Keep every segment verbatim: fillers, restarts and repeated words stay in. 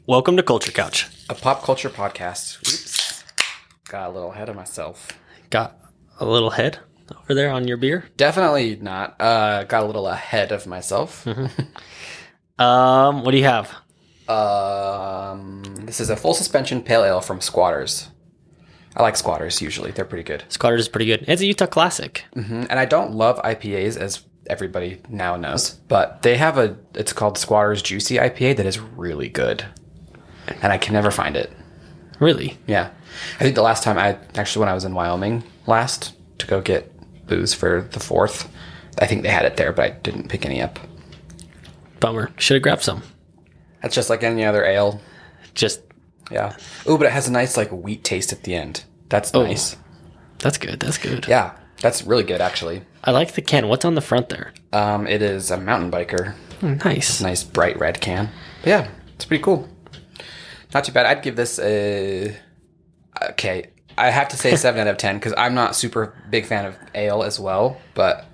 Welcome to Culture Couch. A pop culture podcast. Oops. Got a little ahead of myself. Got a little head over there on your beer? Definitely not. Uh, got a little ahead of myself. Mm-hmm. um, what do you have? Um, this is a full suspension pale ale from Squatters. I like Squatters usually. They're pretty good. Squatters is pretty good. It's a Utah classic. Mm-hmm. And I don't love I P As, as everybody now knows, but they have a, it's called Squatters Juicy I P A that is really good. And I can never find it. Really? Yeah. I think the last time I, actually when I was in Wyoming last to go get booze for the fourth, I think they had it there, but I didn't pick any up. Bummer. Should have grabbed some. That's just like any other ale. Just, Yeah. Ooh, but it has a nice like wheat taste at the end. That's Oh. nice. that's good. That's good. Yeah. That's really good actually. I like the can. What's on the front there? Um, it is a mountain biker. Oh, nice. Nice bright red can. But yeah, it's pretty cool. Not too bad. I'd give this a... Okay, I have to say seven out of ten because I'm not super big fan of ale as well, but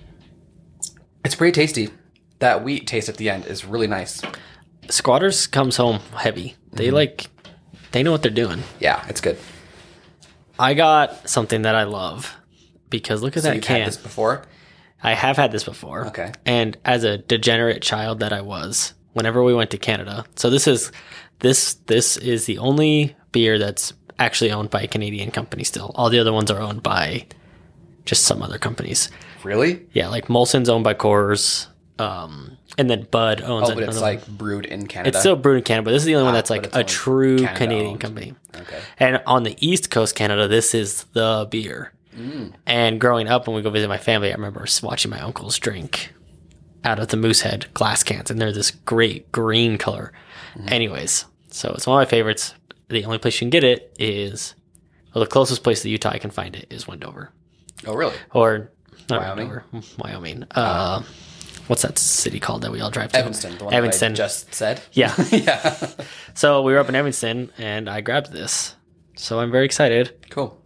it's pretty tasty. That wheat taste at the end is really nice. Squatters comes home heavy. They Mm-hmm. like, they know what they're doing. Yeah, it's good. I got something that I love because look at So that you've can. had this before? I have had this before. Okay. And as a degenerate child that I was, whenever we went to Canada, so this is this this is the only beer that's actually owned by a Canadian company still. All the other ones are owned by just some other companies. Really? Yeah, like Molson's owned by Coors, um, and then Bud owns Oh, but another it's one. like brewed in Canada? It's still brewed in Canada, but this is the only one Ah, that's but like it's a only true Canada Canadian owned. company. Okay. And on the East Coast Canada, this is the beer. Mm. And growing up, when we go visit my family, I remember watching my uncles drink out of the Moosehead glass cans, and they're this great green color. Mm-hmm. Anyways, so it's one of my favorites. The only place you can get it is, well, the closest place to Utah I can find it is Wendover. Oh, really? Or, not Wyoming? Wendover, Wyoming. Uh, what's that city called that we all drive to? Evanston, the one Evanston. that I just said. Yeah. Yeah. So we were up in Evanston, and I grabbed this. So I'm very excited. Cool.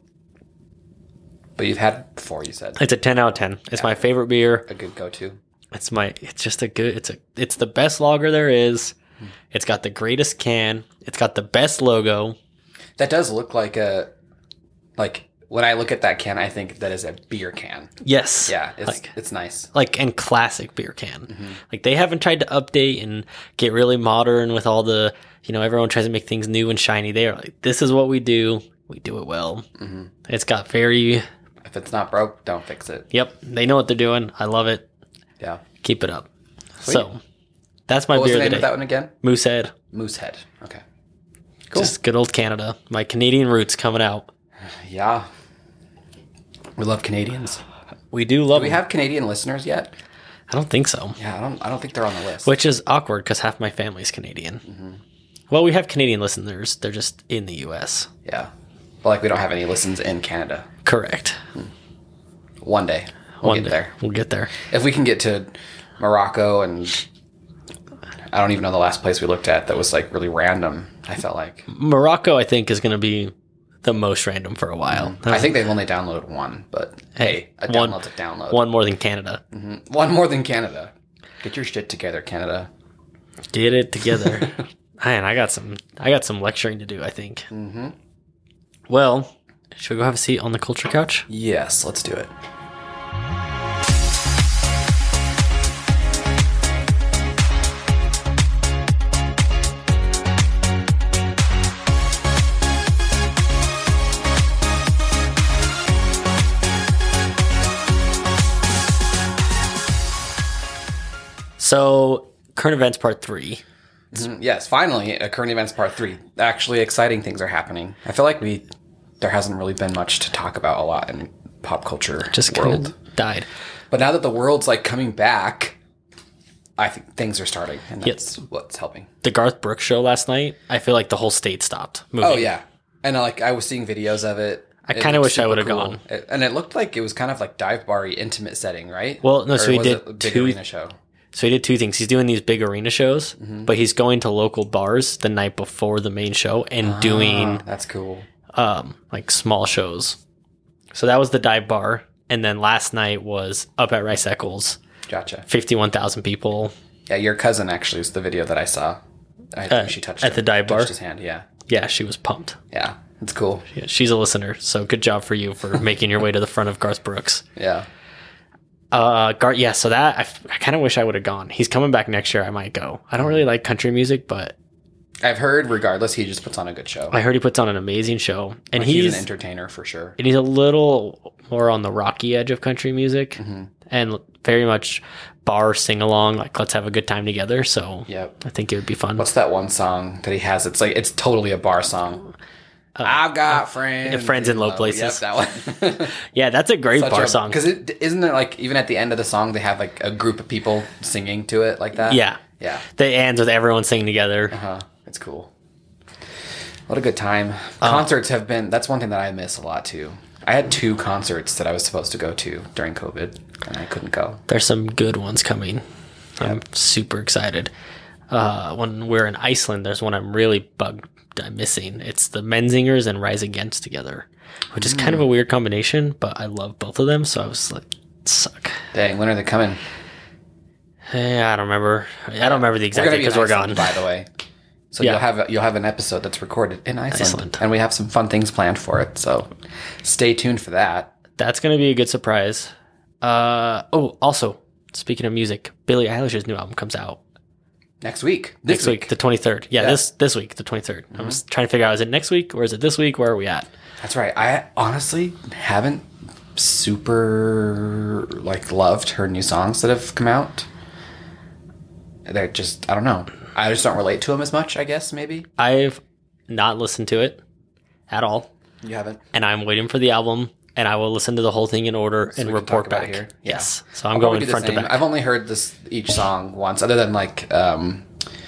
But you've had it before, you said. It's a ten out of ten. It's my favorite beer. A good go-to. It's my. It's just a good. It's a. It's the best lager there is. It's got the greatest can. It's got the best logo. That does look like a... Like, when I look at that can, I think that is a beer can. Yes. Yeah, it's like it's nice. like and classic beer can. Like they haven't tried to update and get really modern with all the. You know, everyone tries to make things new and shiny. They are like, this is what we do. We do it well. Mm-hmm. It's got very. If it's not broke, don't fix it. Yep. They know what they're doing. I love it. Yeah. Keep it up. Sweet. So that's my What was beer the of name the of day. that one again? Moosehead. Moosehead. Okay. Cool. Just good old Canada. My Canadian roots coming out. Yeah. We love Canadians. We do love Do we them. have Canadian listeners yet? I don't think so. Yeah, I don't I don't think they're on the list. Which is awkward because half my family's Canadian. Mm-hmm. Well, we have Canadian listeners. They're just in the U S. Yeah. But like we don't have any listens in Canada. Correct. One day. We'll One get day. there. We'll get there. If we can get to Morocco and I don't even know the last place we looked at that was like really random, I felt like. Morocco, I think, is going to be the most random for a while. I think they've only downloaded one, but hey, a one- download's a download. One more than Canada. Mhm. One more than Canada. Get your shit together, Canada. Get it together. Man, I got some. I got some lecturing to do, I think. Mm-hmm. Well, should we go have a seat on the culture couch? Yes, let's do it. So, current events part three. Mhm. Yes, finally, a current events part three. Actually, exciting things are happening. I feel like we there hasn't really been much to talk about a lot in pop culture Just world. kind of died. But now that the world's like coming back, I think things are starting, and that's what's helping. The Garth Brooks show last night, I feel like the whole state stopped moving. Oh yeah, and uh, like I was seeing videos of it. I It kinda looked wish I super would've cool. gone. It- and it looked like it was kind of like dive bar-y, intimate setting, right? Well, no, Or so he was did it a big two- arena show. So he did two things. He's doing these big arena shows, Mm-hmm. but he's going to local bars the night before the main show and doing Ah, that's cool. um, like small shows. So that was the dive bar. And then last night was up at Rice Eccles, Gotcha. fifty-one thousand people. Yeah, your cousin actually is the video that I saw. I think Uh, she touched at him, the dive bar? touched his hand. Yeah, Yeah, she was pumped. yeah, it's cool. Yeah, she's a listener, so good job for you for making your way to the front of Garth Brooks. Yeah, Uh, Garth, yeah, so that, I, I kind of wish I would have gone. He's coming back next year, I might go. I don't really like country music, but I've heard. Regardless, he just puts on a good show. I heard he puts on an amazing show. And Like, he's, he's an entertainer for sure. and he's a little more on the rocky edge of country music. Mm-hmm. And very much bar sing-along, like let's have a good time together. So Yep. I think it would be fun. What's that one song that he has? It's like it's totally a bar song. I've got friends, Friends in Low Places. Yep, that one. Yeah, that's a great bar song. Because it isn't it like even at the end of the song they have like a group of people singing to it like that. Yeah. yeah. They ends with everyone singing together. Uh huh. It's cool. What a good time. Concerts have been. That's one thing that I miss a lot too. I had two concerts that I was supposed to go to during COVID, and I couldn't go. There's some good ones coming. I'm super excited. Uh, when we're in Iceland, there's one I'm really bugged. I'm missing. It's the Menzingers and Rise Against together, which is kind of a weird combination, but I love both of them. So I was like, suck. Dang, when are they coming? Yeah, I don't remember. I don't remember the exact We're date gonna be in because we're Iceland, gone. by the way. So Yeah. you'll have you'll have an episode that's recorded in Iceland, Iceland. and we have some fun things planned for it. So stay tuned for that. That's going to be a good surprise. Uh, oh, also, speaking of music, Billie Eilish's new album comes out Next week. This next week, the twenty-third. Yeah, Yeah. this this week, the twenty-third. I was trying to figure out, is it next week or is it this week? Where are we at? That's right. I honestly haven't super like loved her new songs that have come out. They're just I don't know. I just don't relate to them as much. I guess maybe I've not listened to it at all, you haven't. and I'm waiting for the album, and I will listen to the whole thing in order and we can report talk about back. it here. Yeah. Yes, so I'm I'll probably going do the front to same. back. I've only heard this each song once, other than like um,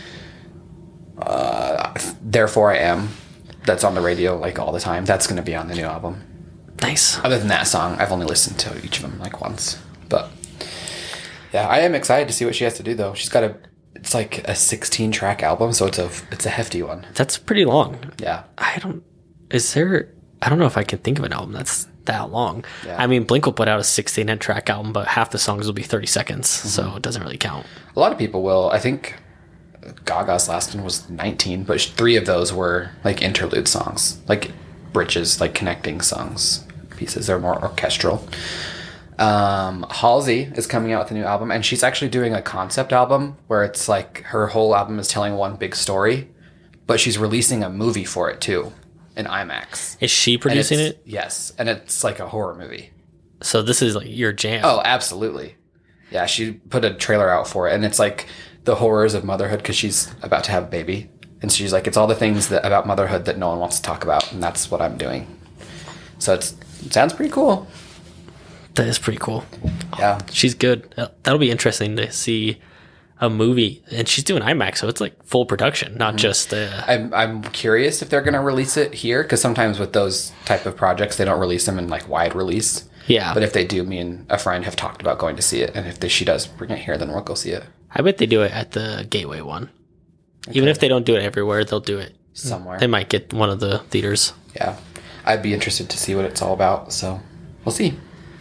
uh, "Therefore I Am," that's on the radio like all the time. That's going to be on the new album. Nice. Other than that song, I've only listened to each of them like once. But yeah, I am excited to see what she has to do though. She's got a, it's like a sixteen track album, so it's a it's a hefty one. That's pretty long. Yeah, I don't. Is there? I don't know if I can think of an album that's that long. Yeah. I mean, Blink will put out a sixteen track album, but half the songs will be thirty seconds, Mm-hmm. so it doesn't really count. a lot of people will. I think Gaga's last one was nineteen, but three of those were like interlude songs, like bridges, like connecting songs pieces. They're more orchestral. Um, Halsey is coming out with a new album, and she's actually doing a concept album where it's like her whole album is telling one big story, but she's releasing a movie for it too in IMAX. Is she And producing it's- it? Yes, and it's like a horror movie. So this is like your jam. Oh, absolutely. Yeah, she put a trailer out for it, and it's like the horrors of motherhood because she's about to have a baby, and she's like, it's all the things that about motherhood that no one wants to talk about, and that's what I'm doing. So it's, it sounds pretty cool. That is pretty cool. Yeah, She's good. Uh, That'll be interesting to see a movie, and she's doing IMAX, so it's like full production, not just. Uh, I'm I'm curious if they're gonna release it here because sometimes with those type of projects they don't release them in like wide release. yeah, But if they do, me and a friend have talked about going to see it, and if they, she does bring it here, then we'll go see it I bet they do it at the Gateway one. Even if they don't do it everywhere, they'll do it. somewhere. They might get one of the theaters. Yeah, I'd be interested to see what it's all about. So we'll see.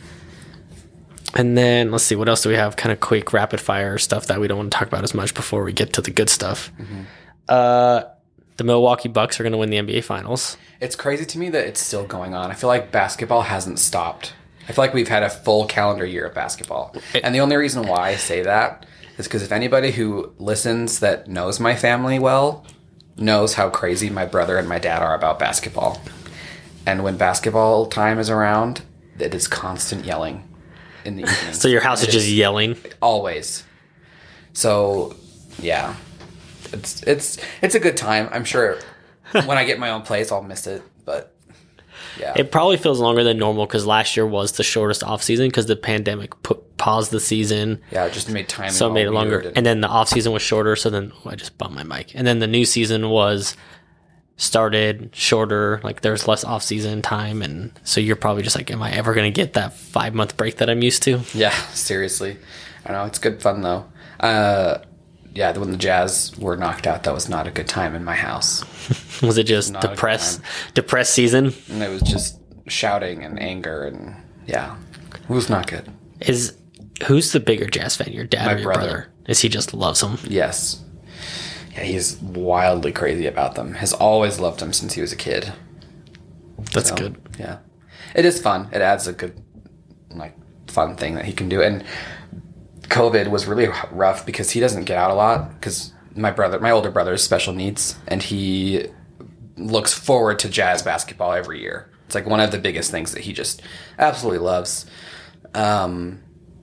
And then let's see, what else do we have? Kind of quick, rapid fire stuff that we don't want to talk about as much before we get to the good stuff. Mm-hmm. Uh, the Milwaukee Bucks are going to win the N B A Finals. It's crazy to me that it's still going on. I feel like basketball hasn't stopped. I feel like we've had a full calendar year of basketball. And the only reason why I say that is because if anybody who listens that knows my family well knows how crazy my brother and my dad are about basketball. And when basketball time is around, it is constant yelling in the evening. So your house is just yelling. Always. So, yeah. It's it's it's a good time. I'm sure when I get my own place, I'll miss it. But, yeah. It probably feels longer than normal because last year was the shortest off season because the pandemic put paused the season. Yeah, it just made timing So it all made it longer. weird And, then the off season was shorter. So then oh, I just bumped my mic. And then the new season was started shorter. Like there's less off season time. And so you're probably just like, am I ever going to get that five month break that I'm used to? Yeah, seriously. I know, it's good fun, though. Uh, yeah, when the Jazz were knocked out, that was not a good time in my house. Was it just Not a good depressed, time. depressed season? And it was just shouting and anger, and yeah, it was not good. Is who's the bigger Jazz fan, your dad My or your brother? brother. Is he just loves them? Yes. Yeah, he's wildly crazy about them. Has always loved them since he was a kid. That's So, good. Yeah. It is fun. It adds a good, like, fun thing that he can do. And COVID was really rough because he doesn't get out a lot because my brother, my older brother is special needs, and he looks forward to Jazz basketball every year. It's like one of the biggest things that he just absolutely loves. Um,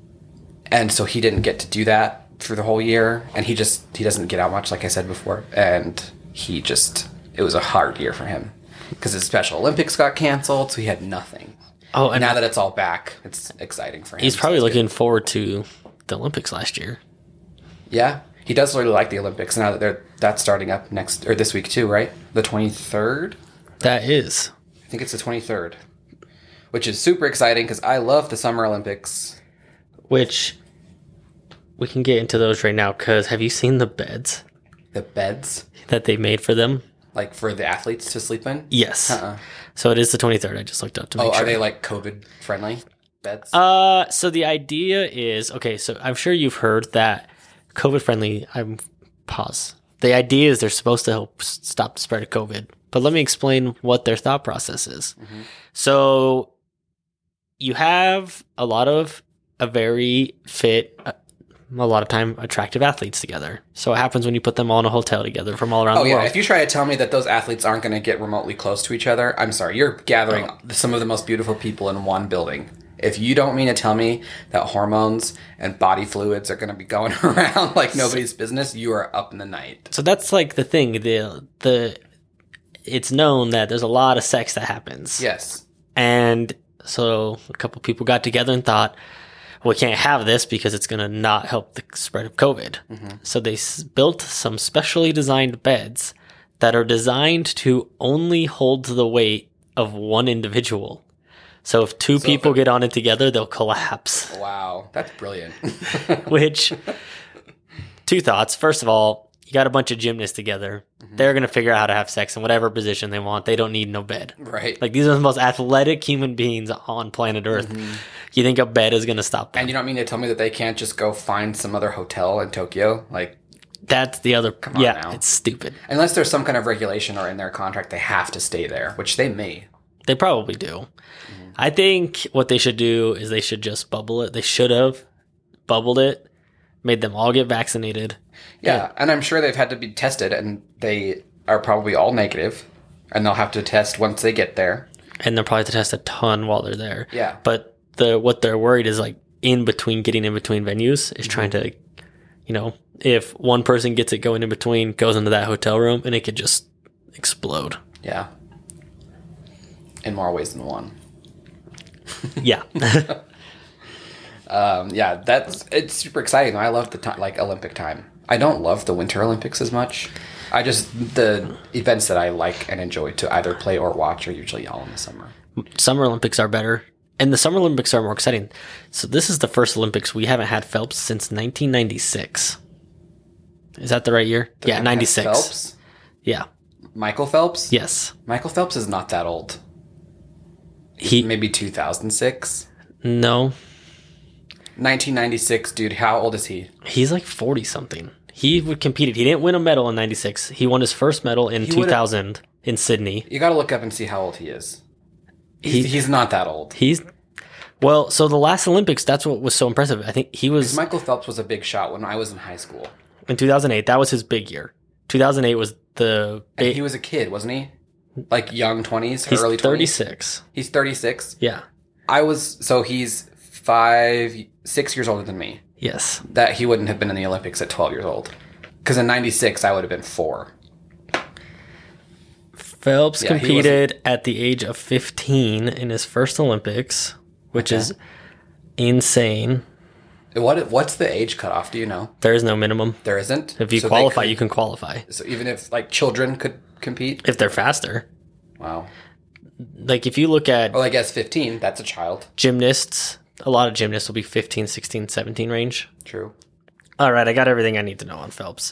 and so he didn't get to do that for the whole year, and he just, he doesn't get out much, like I said before. And he just, it was a hard year for him because his Special Olympics got canceled, so he had nothing. Oh, and now that it's all back, it's exciting for him. He's probably so it's looking forward to the Olympics last year. good. Yeah, he does really like the Olympics now that they're that's starting up next or this week too, right? The twenty-third. That is. I think it's the twenty-third, which is super exciting because I love the Summer Olympics. Which we can get into those right now because have you seen the beds The beds, that they made for them? like for the athletes to sleep in. Yes. Uh-uh. So it is the twenty-third. I just looked up to make Oh, sure. are they like COVID friendly beds? Uh, so the idea is okay. So I'm sure you've heard that COVID friendly. I'm pause. The idea is they're supposed to help s- stop the spread of COVID. But let me explain what their thought process is. Mhm. So you have a lot of a very fit, uh, a lot of time attractive athletes together. So what happens when you put them all in a hotel together from all around Oh the yeah, world? if you try to tell me that those athletes aren't going to get remotely close to each other, I'm sorry. You're gathering some of the most beautiful people in one building. If you don't mean to tell me that hormones and body fluids are going to be going around like nobody's business, you are up in the night. So that's like the thing. The the it's known that there's a lot of sex that happens. Yes. And so a couple people got together and thought, well, we can't have this because it's going to not help the spread of COVID. Mm-hmm. So they s- built some specially designed beds that are designed to only hold the weight of one individual. So if two So people if it- get on it together, they'll collapse. Wow, that's brilliant. Which, two thoughts. First of all, you got a bunch of gymnasts together. Mm-hmm. They're going to figure out how to have sex in whatever position they want. They don't need no bed. Right. Like, these are the most athletic human beings on planet Earth. You think a bed is going to stop them? And you don't mean to tell me that they can't just go find some other hotel in Tokyo? Like, That's the other. on yeah, now. it's stupid. unless there's some kind of regulation or in their contract, they have to stay there, which they may. They probably do. I think what they should do is they should just bubble it. They should have bubbled it, made them all get vaccinated. Yeah, and I'm sure they've had to be tested, and they are probably all negative, and they'll have to test once they get there. And they'll probably have to test a ton while they're there. Yeah. But the what they're worried is like in between, getting in between venues is trying to, you know, if one person gets it going in between, goes into that hotel room, and it could just explode. Yeah. In more ways than one. Yeah. Um, yeah, that's it's super exciting. I love the time, like Olympic time. I don't love the Winter Olympics as much. I just the events that I like and enjoy to either play or watch are usually all in the summer. Summer Olympics are better. And the Summer Olympics are more exciting. So this is the first Olympics we haven't had Phelps since nineteen ninety-six. Is that the right year? They yeah, haven't had ninety-six. Phelps, Yeah. Michael Phelps. Yes. Michael Phelps is not that old. He Maybe two thousand six. no. nineteen ninety-six, dude. How old is he? He's like forty something. He would competed. He didn't win a medal in ninety-six. He won his first medal in He two would've- thousand in Sydney. You got to look up and see how old he is. He's, He- he's not that old. He's well, so the last Olympics, that's what was so impressive. I think he was Michael Phelps was a big shot when I was in high school. in two thousand eight. That was his big year. two thousand eight was the And big, he was a kid, wasn't he? Like young twenties, he's early twenties. thirty-six. He's thirty-six. Yeah. I was, so he's five, six years older than me. Yes. That he wouldn't have been in the Olympics at twelve years old. Because in ninety-six, I would have been four. Phelps Yeah, he competed at the age of fifteen in his first Olympics, which is insane. What What's the age cutoff? Do you know? There is no minimum. There isn't? If you So they qualify, could- you can qualify. So even if like children could compete? If they're faster. Wow. Like if you look at Well, I guess fifteen, that's a child. gymnasts, a lot of gymnasts will be fifteen, sixteen, seventeen range. True. All right, I got everything I need to know on Phelps.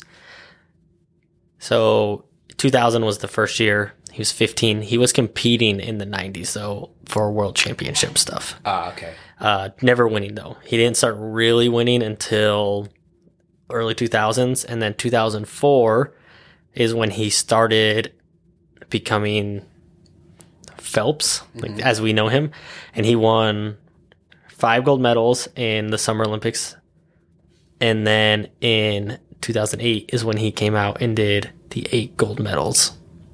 So two thousand was the first year. He was fifteen. He was competing in the nineties, so for world championship stuff. Ah, okay. Uh, never winning, though. He didn't start really winning until early two thousands. And then two thousand four, is when he started becoming Phelps, like mm-hmm. as we know him, and he won five gold medals in the Summer Olympics, and then in two thousand eight is when he came out and did the eight gold medals,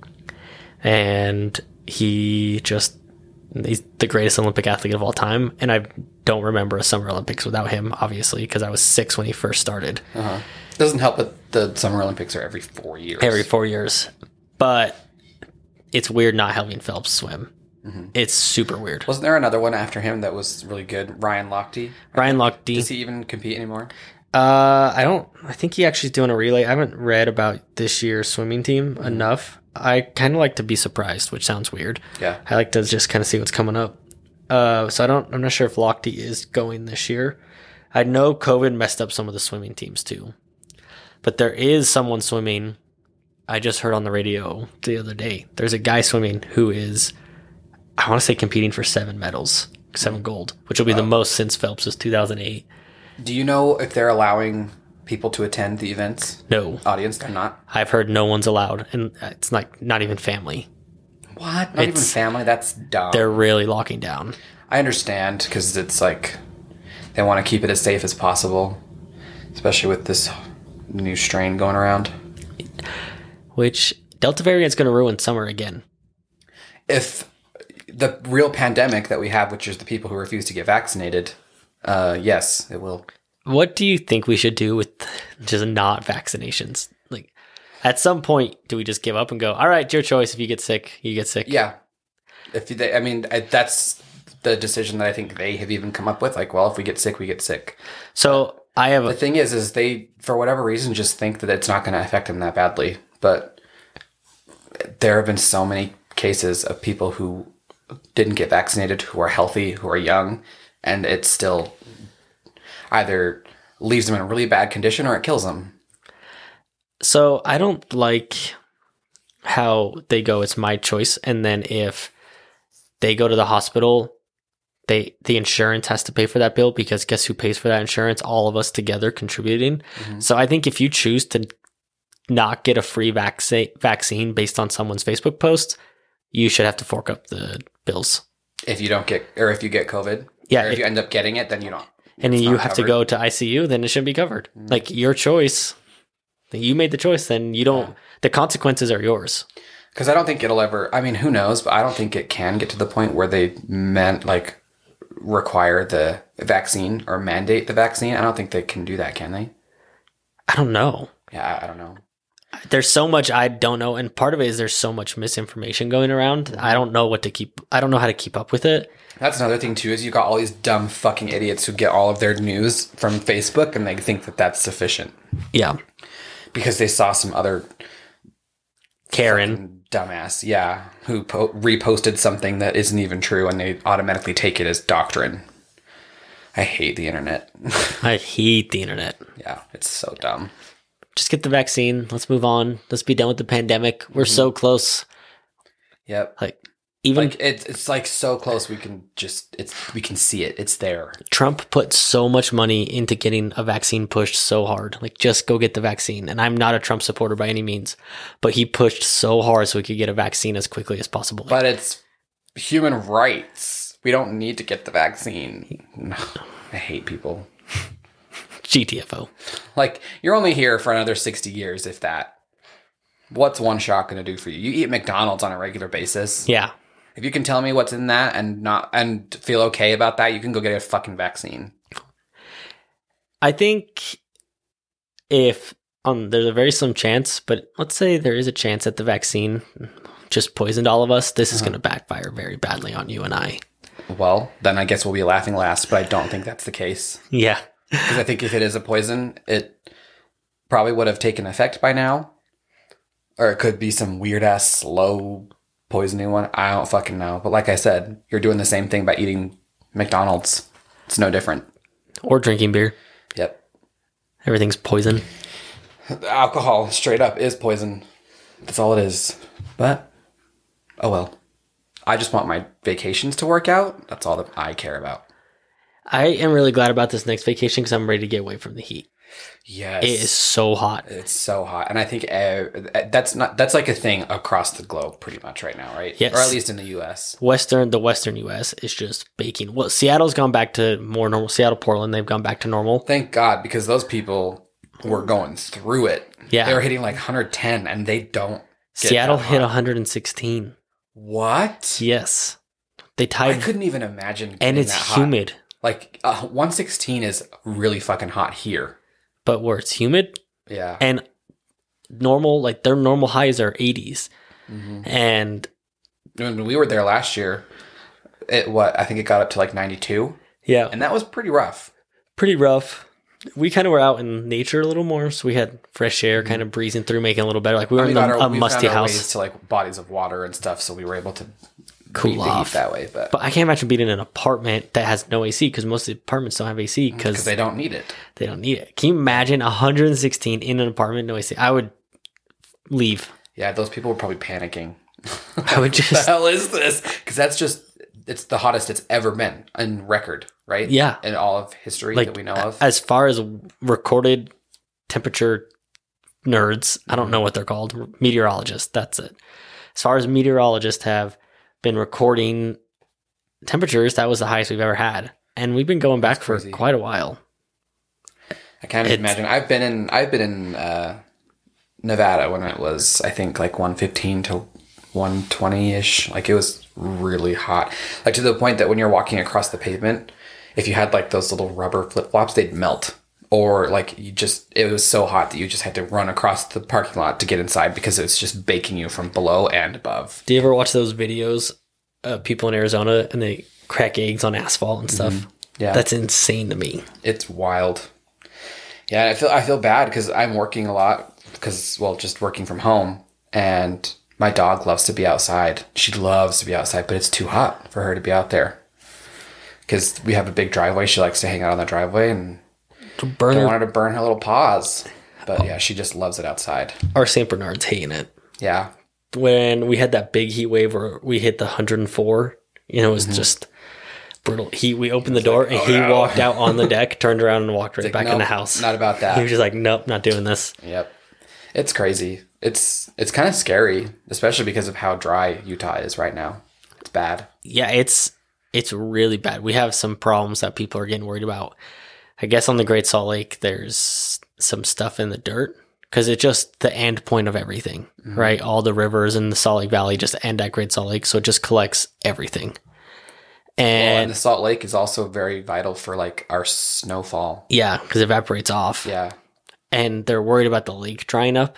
and he just he's the greatest Olympic athlete of all time, and I don't remember a Summer Olympics without him, obviously, because I was six when he first started. Uh-huh. Doesn't help that the Summer Olympics are every four years. Every four years. But it's weird not having Phelps swim. Mm-hmm. It's super weird. Wasn't there another one after him that was really good? Ryan Lochte? Ryan Lochte. Does he even compete anymore? Uh, I don't. I think he actually is doing a relay. I haven't read about this year's swimming team mm-hmm. enough. I kind of like to be surprised, which sounds weird. Yeah. I like to just kind of see what's coming up. Uh, so I don't. I'm not sure if Lochte is going this year. I know COVID messed up some of the swimming teams too, but there is someone swimming. I just heard on the radio the other day. There's a guy swimming who is, I want to say, competing for seven medals, seven gold, which will be wow. the most since Phelps' two thousand eight. Do you know if they're allowing people to attend the events? No. Audience, they're not? I've heard no one's allowed, and it's like not even family. What? Not it's, even family? That's dumb. They're really locking down. I understand, because it's like they want to keep it as safe as possible, especially with this new strain going around. Which Delta variant's going to ruin summer again. If the real pandemic that we have, which is the people who refuse to get vaccinated, uh, yes, it will. What do you think we should do with just not vaccinations? Like, at some point, do we just give up and go, all right, your choice. If you get sick, you get sick. Yeah. If they, I mean, I, that's the decision that I think they have even come up with. Like, well, if we get sick, we get sick. So I have a... The thing is, is they, for whatever reason, just think that it's not going to affect them that badly. But there have been so many cases of people who didn't get vaccinated, who are healthy, who are young, and it still either leaves them in a really bad condition or it kills them. So I don't like how they go, it's my choice. And then if they go to the hospital, they the insurance has to pay for that bill, because guess who pays for that insurance? All of us together contributing. Mm-hmm. So I think if you choose to not get a free vaccine vaccine based on someone's Facebook post, you should have to fork up the bills. If you don't get, or if you get COVID, yeah, or if it, you end up getting it, then you don't. And then you have covered. to go to I C U, then it shouldn't be covered. Mm. Like, your choice, you made the choice, then you don't, yeah. the consequences are yours. Because I don't think it'll ever, I mean, who knows, but I don't think it can get to the point where they meant, like, require the vaccine or mandate the vaccine. I don't think they can do that, can they? I don't know. Yeah, I don't know. There's so much I don't know, and part of it is there's so much misinformation going around. I don't know what to keep. I don't know how to keep up with it. That's another thing too, is you got all these dumb fucking idiots who get all of their news from Facebook, and they think that that's sufficient. Yeah, because they saw some other Karen dumbass, yeah, who po- reposted something that isn't even true, and they automatically take it as doctrine. I hate the internet. I hate the internet. Yeah, it's so dumb. Just get the vaccine. Let's move on. Let's be done with the pandemic. We're mm-hmm. so close. Yep. Like, even like it's it's like so close. We can just it's we can see it. It's there. Trump put so much money into getting a vaccine pushed so hard. Like, just go get the vaccine. And I'm not a Trump supporter by any means, but he pushed so hard so we could get a vaccine as quickly as possible. But it's human rights. We don't need to get the vaccine. No, I hate people. G T F O. Like, you're only here for another sixty years, if that. What's one shot going to do for you? You eat McDonald's on a regular basis. Yeah. If you can tell me what's in that and not and feel okay about that, you can go get a fucking vaccine. I think if um, there's a very slim chance, but let's say there is a chance that the vaccine just poisoned all of us, this is uh-huh. going to backfire very badly on you and I. Well, then I guess we'll be laughing last, but I don't think that's the case. Yeah. Because I think if it is a poison, it probably would have taken effect by now. Or it could be some weird-ass slow poisoning one. I don't fucking know. But like I said, you're doing the same thing by eating McDonald's. It's no different. Or drinking beer. Yep. Everything's poison. Alcohol, straight up, is poison. That's all it is. But, oh well. I just want my vacations to work out. That's all that I care about. I am really glad about this next vacation because I'm ready to get away from the heat. Yes. It is so hot. It's so hot. And I think uh, that's not that's like a thing across the globe pretty much right now, right? Yes. Or at least in the U S. Western, the Western U S is just baking. Well, Seattle's gone back to more normal. Seattle, Portland, they've gone back to normal. Thank God, because those people were going through it. Yeah. They were hitting like one hundred ten and they don't get Seattle that hit hot. one hundred sixteen. What? Yes. They I tied, couldn't even imagine and getting it's that hot. humid. Like uh, one sixteen is really fucking hot here. But where it's humid Yeah. and normal, like their normal highs are eighties. Mm-hmm. And When we were there last year, it what I think it got up to like ninety-two, yeah, and that was pretty rough. pretty rough. We kind of were out in nature a little more, so we had fresh air kind of breezing through, making it a little better. Like we were And in we the, got our- a we musty found our house. ways to like bodies of water and stuff, so we were able to Cool beat the heat off. that way. But But I can't imagine being in an apartment that has no A C because most of the apartments don't have A C because because they don't need it. they don't need it. Can you imagine one hundred sixteen in an apartment, no A C? I would leave. Yeah, those people were probably panicking. I would What the just, hell is this? Because that's just it's the hottest it's ever been in record, right? Yeah. in all of history like, that we know of. as far as recorded temperature nerds, I don't know what they're called, meteorologists, that's it. As far as meteorologists have been recording temperatures, that was the highest we've ever had. And we've been going back That's for crazy. quite a while. I can't It's- imagine. I've been in. I've been in uh, Nevada when it was, I think, like one fifteen to one twenty ish. Like it was really hot. Like to the point that when you're walking across the pavement, if you had like those little rubber flip flops, they'd melt. Or like you just, it was so hot that you just had to run across the parking lot to get inside because it was just baking you from below and above. Do you ever watch those videos of people in Arizona and they crack eggs on asphalt and stuff? Yeah, That's insane to me. it's wild. Yeah, I feel I feel bad because I'm working a lot because well, just working from home, and my dog loves to be outside. She loves to be outside, but it's too hot for her to be out there because we have a big driveway. She likes to hang out on the driveway, and To burn don't her, want her to burn her little paws. But yeah, she just loves it outside. our Saint Bernard's hating it. Yeah, When we had that big heat wave where we hit the one hundred four, you know, it was just brutal heat. We opened the door and oh, he no. walked out on the deck, turned around and walked right Like, back in nope, the house. Not about that. He was just like, nope, not doing this. Yep. It's crazy. It's it's kind of scary, especially because of how dry Utah is right now. It's bad. Yeah, it's it's really bad. We have some problems that people are getting worried about. I guess on the Great Salt Lake, there's some stuff in the dirt because it's just the end point of everything, Mm-hmm. right? All the rivers in the Salt Lake Valley just end at Great Salt Lake, so it just collects everything. Well, and And the Salt Lake is also very vital for like our snowfall. yeah, because it evaporates off. Yeah. And they're worried about the lake drying up.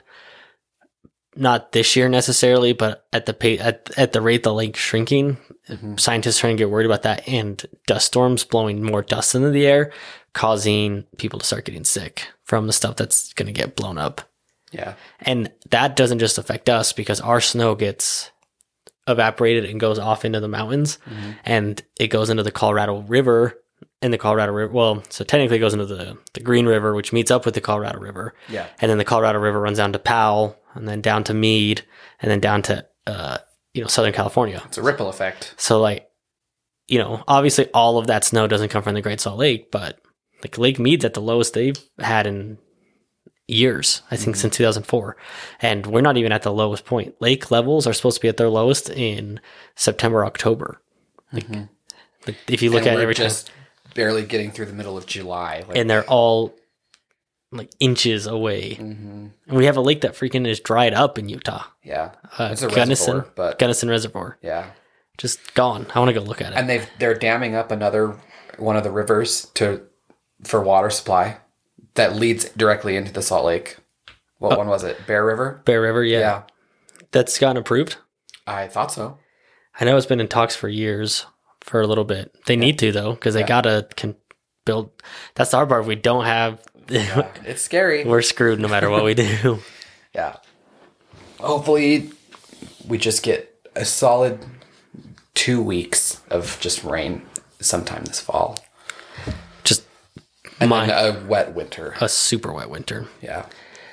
Not this year necessarily, but at the pa- at at the rate the lake's shrinking, Mhm. scientists are trying to get worried about that, and dust storms blowing more dust into the air, causing people to start getting sick from the stuff that's going to get blown up. Yeah. And that doesn't just affect us because our snow gets evaporated and goes off into the mountains, Mm-hmm. and it goes into the Colorado River. And the Colorado River, well, so technically it goes into the, the Green River, which meets up with the Colorado River. Yeah. And then the Colorado River runs down to Powell, and then down to Meade, and then down to, uh, you know, Southern California. It's a ripple effect. So, like, you know, obviously all of that snow doesn't come from the Great Salt Lake, but like Lake Meade's at the lowest they've had in years, I think, Mhm. since two thousand four. And we're not even at the lowest point. Lake levels are supposed to be at their lowest in September, October. Like, Mhm. like if you look And at it we're every just barely getting through the middle of July. Like, time, and they're all like inches away. Mhm. And we have a lake that freaking is dried up in Utah. Yeah. Uh, It's a Gunnison, reservoir, but Gunnison Reservoir. yeah. Just gone. I want to go look at it. And they've they're damming up another one of the rivers to for water supply that leads directly into the Salt Lake. What Oh. one was it? Bear River? Bear River, yeah. Yeah. That's gotten approved. I thought so. I know it's been in talks for years, for a little bit. They need to, though, because they Yeah. got to can build. That's the hard part. If we don't have, Yeah. It's scary. we're screwed no matter what we do. Yeah. Hopefully we just get a solid two weeks of just rain sometime this fall. Just And my, then a wet winter. a super wet winter. Yeah.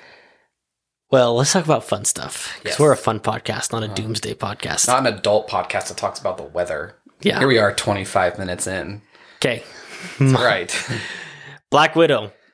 Well, let's talk about fun stuff, because Yes. we're a fun podcast, not a doomsday podcast. Not an adult podcast that talks about the weather. Yeah. Here we are twenty-five minutes in. Okay. Right. Black Widow.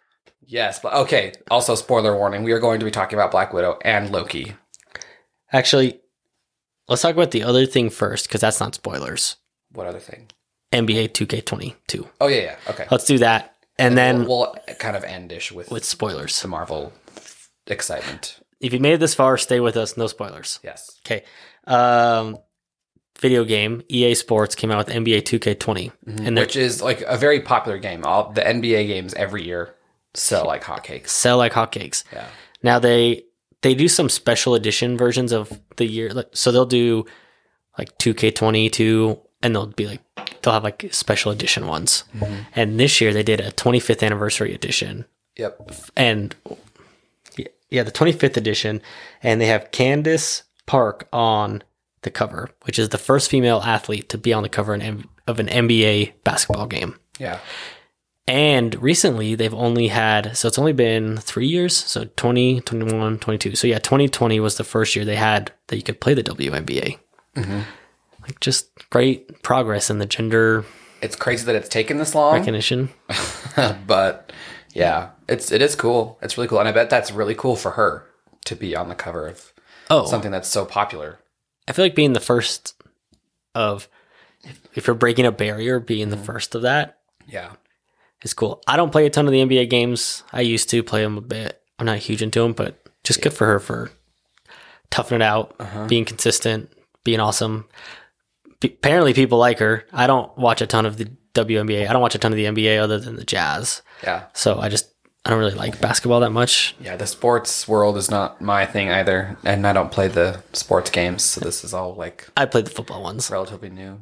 Yes, but okay. Also, spoiler warning: we are going to be talking about Black Widow and Loki. Actually, let's talk about the other thing first, because that's not spoilers. What other thing? N B A two K twenty-two. Oh yeah, yeah. Okay. Let's do that, and, and then we'll, we'll kind of end-ish with with spoilers. The Marvel excitement. If you made it this far, stay with us. No spoilers. Yes. Okay. Um, video game E A Sports came out with N B A two K twenty, mm-hmm. and which is like a very popular game. All the N B A games every year sell like hotcakes. Sell like hotcakes. Yeah. Now they they do some special edition versions of the year, like, so they'll do like two K twenty-two, and they'll be like they'll have like special edition ones. Mm-hmm. And this year they did a twenty-fifth anniversary edition. Yep. And yeah, the twenty-fifth edition, and they have Candace Park on the cover, which is the first female athlete to be on the cover of an N B A basketball game. Yeah. And recently they've only had, so it's only been three years. So twenty, twenty-one, twenty-two. So yeah, twenty twenty was the first year they had that you could play the W N B A. Mm-hmm. Like, just great progress in the gender. It's crazy that it's taken this long. Recognition. But yeah, it's, it is cool. It's really cool. And I bet that's really cool for her to be on the cover of oh. something that's so popular. I feel like being the first of, if, if you're breaking a barrier, being the first of that. Yeah. Is cool. I don't play a ton of the N B A games. I used to play them a bit. I'm not huge into them, but just yeah. good for her for toughing it out, uh-huh. being consistent, being awesome. P- apparently people like her. I don't watch a ton of the W N B A. I don't watch a ton of the N B A other than the Jazz. Yeah. So I just, I don't really like basketball that much. Yeah, the sports world is not my thing either. And I don't play the sports games. So this is all like... I played the football ones. Relatively new.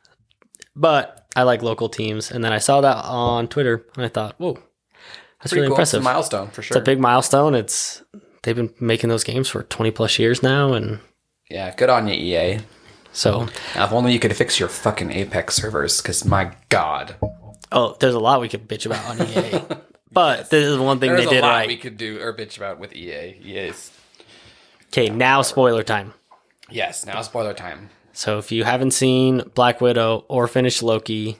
But I like local teams. And then I saw that on Twitter and I thought, whoa, that's Pretty really cool. impressive. It's a milestone for sure. It's a big milestone. It's They've been making those games for twenty plus years now. And yeah, good on you, E A. So now, if only you could fix your fucking Apex servers, because my God. Oh, there's a lot we could bitch about on E A. But yes. This is one thing There's they did right. There's a lot right. we could do or bitch about with E A. Yes. Okay, now spoiler time. Yes, now spoiler time. So if you haven't seen Black Widow or finished Loki,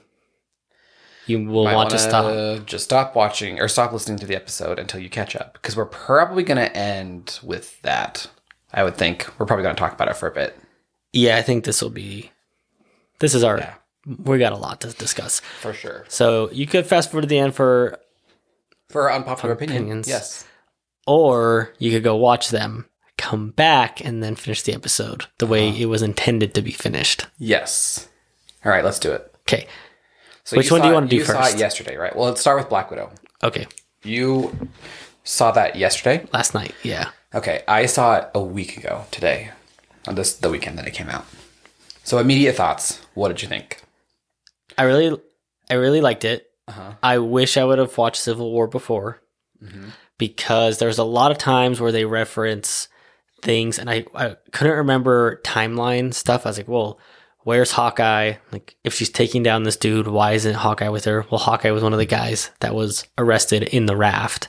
you will Might want to wanna stop. Just stop watching or stop listening to the episode until you catch up, because we're probably going to end with that. I would think we're probably going to talk about it for a bit. Yeah, I think this will be. This is our. Yeah. We got a lot to discuss for sure. So you could fast forward to the end for for unpopular opinion. opinions. Yes, or you could go watch them, come back, and then finish the episode the way uh-huh. it was intended to be finished. Yes. All right, let's do it. Okay. So which one do you want to do you first? You saw it yesterday, right? Well, let's start with Black Widow. Okay. You saw that yesterday? Last night, yeah. Okay, I saw it a week ago today, on this the weekend that it came out. So immediate thoughts. What did you think? I really, I really liked it. Uh-huh. I wish I would have watched Civil War before, mm-hmm. because there's a lot of times where they reference things, and I, I couldn't remember timeline stuff. I was like, well, where's Hawkeye? Like, if she's taking down this dude, why isn't Hawkeye with her? Well, Hawkeye was one of the guys that was arrested in the raft.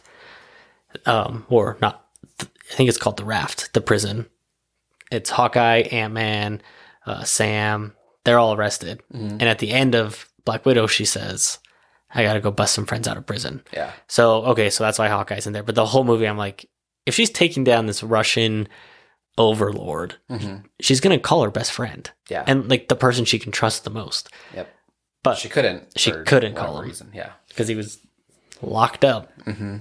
Um, or not, I think it's called the raft, the prison. It's Hawkeye, Ant-Man, uh, Sam. They're all arrested. Mm-hmm. And at the end of Black Widow, she says, I gotta go bust some friends out of prison. Yeah. So, okay, so that's why Hawkeye's in there. But the whole movie, I'm like, if she's taking down this Russian overlord, mm-hmm. she's gonna call her best friend. Yeah. And like the person she can trust the most. Yep. But she couldn't. She couldn't call him. Reason. Yeah. Because he was locked up. Mm-hmm.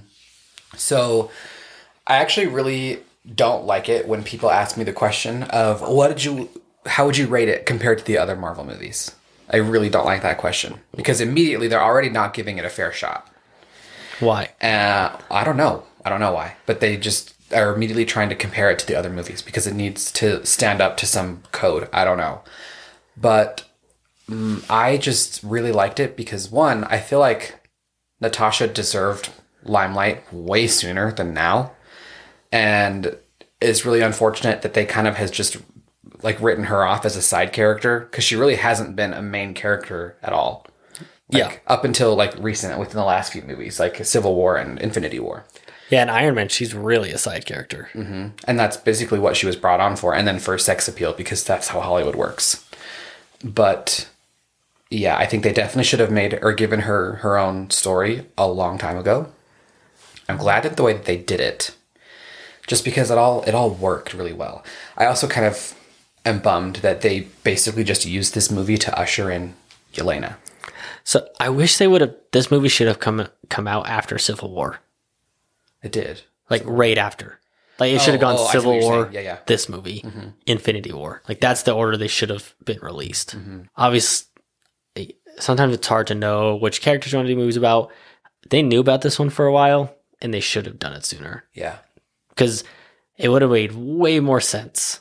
So I actually really don't like it when people ask me the question of what did you, how would you rate it compared to the other Marvel movies? I really don't like that question, because immediately they're already not giving it a fair shot. Why? Uh, I don't know. I don't know why, but they just are immediately trying to compare it to the other movies because it needs to stand up to some code. I don't know. But um, I just really liked it because, one, I feel like Natasha deserved limelight way sooner than now. And it's really unfortunate that they kind of has just like written her off as a side character, because she really hasn't been a main character at all. Like, yeah. Up until like recent, within the last few movies, like Civil War and Infinity War. Yeah, and Iron Man, she's really a side character. Mm-hmm. And that's basically what she was brought on for. And then for sex appeal, because that's how Hollywood works. But yeah, I think they definitely should have made or given her her own story a long time ago. I'm glad at the way that they did it, just because it all it all worked really well. I also kind of am bummed that they basically just used this movie to usher in Yelena. So I wish they would have. This movie should have come come out after Civil War, It did. like right after. Like it should have gone oh, I see what Civil you're War, saying. Yeah, yeah. this movie, Infinity War. Like that's the order they should have been released. Obviously, sometimes it's hard to know which characters you want to do movies about. They knew about this one for a while, and they should have done it sooner Yeah. because it would have made way more sense.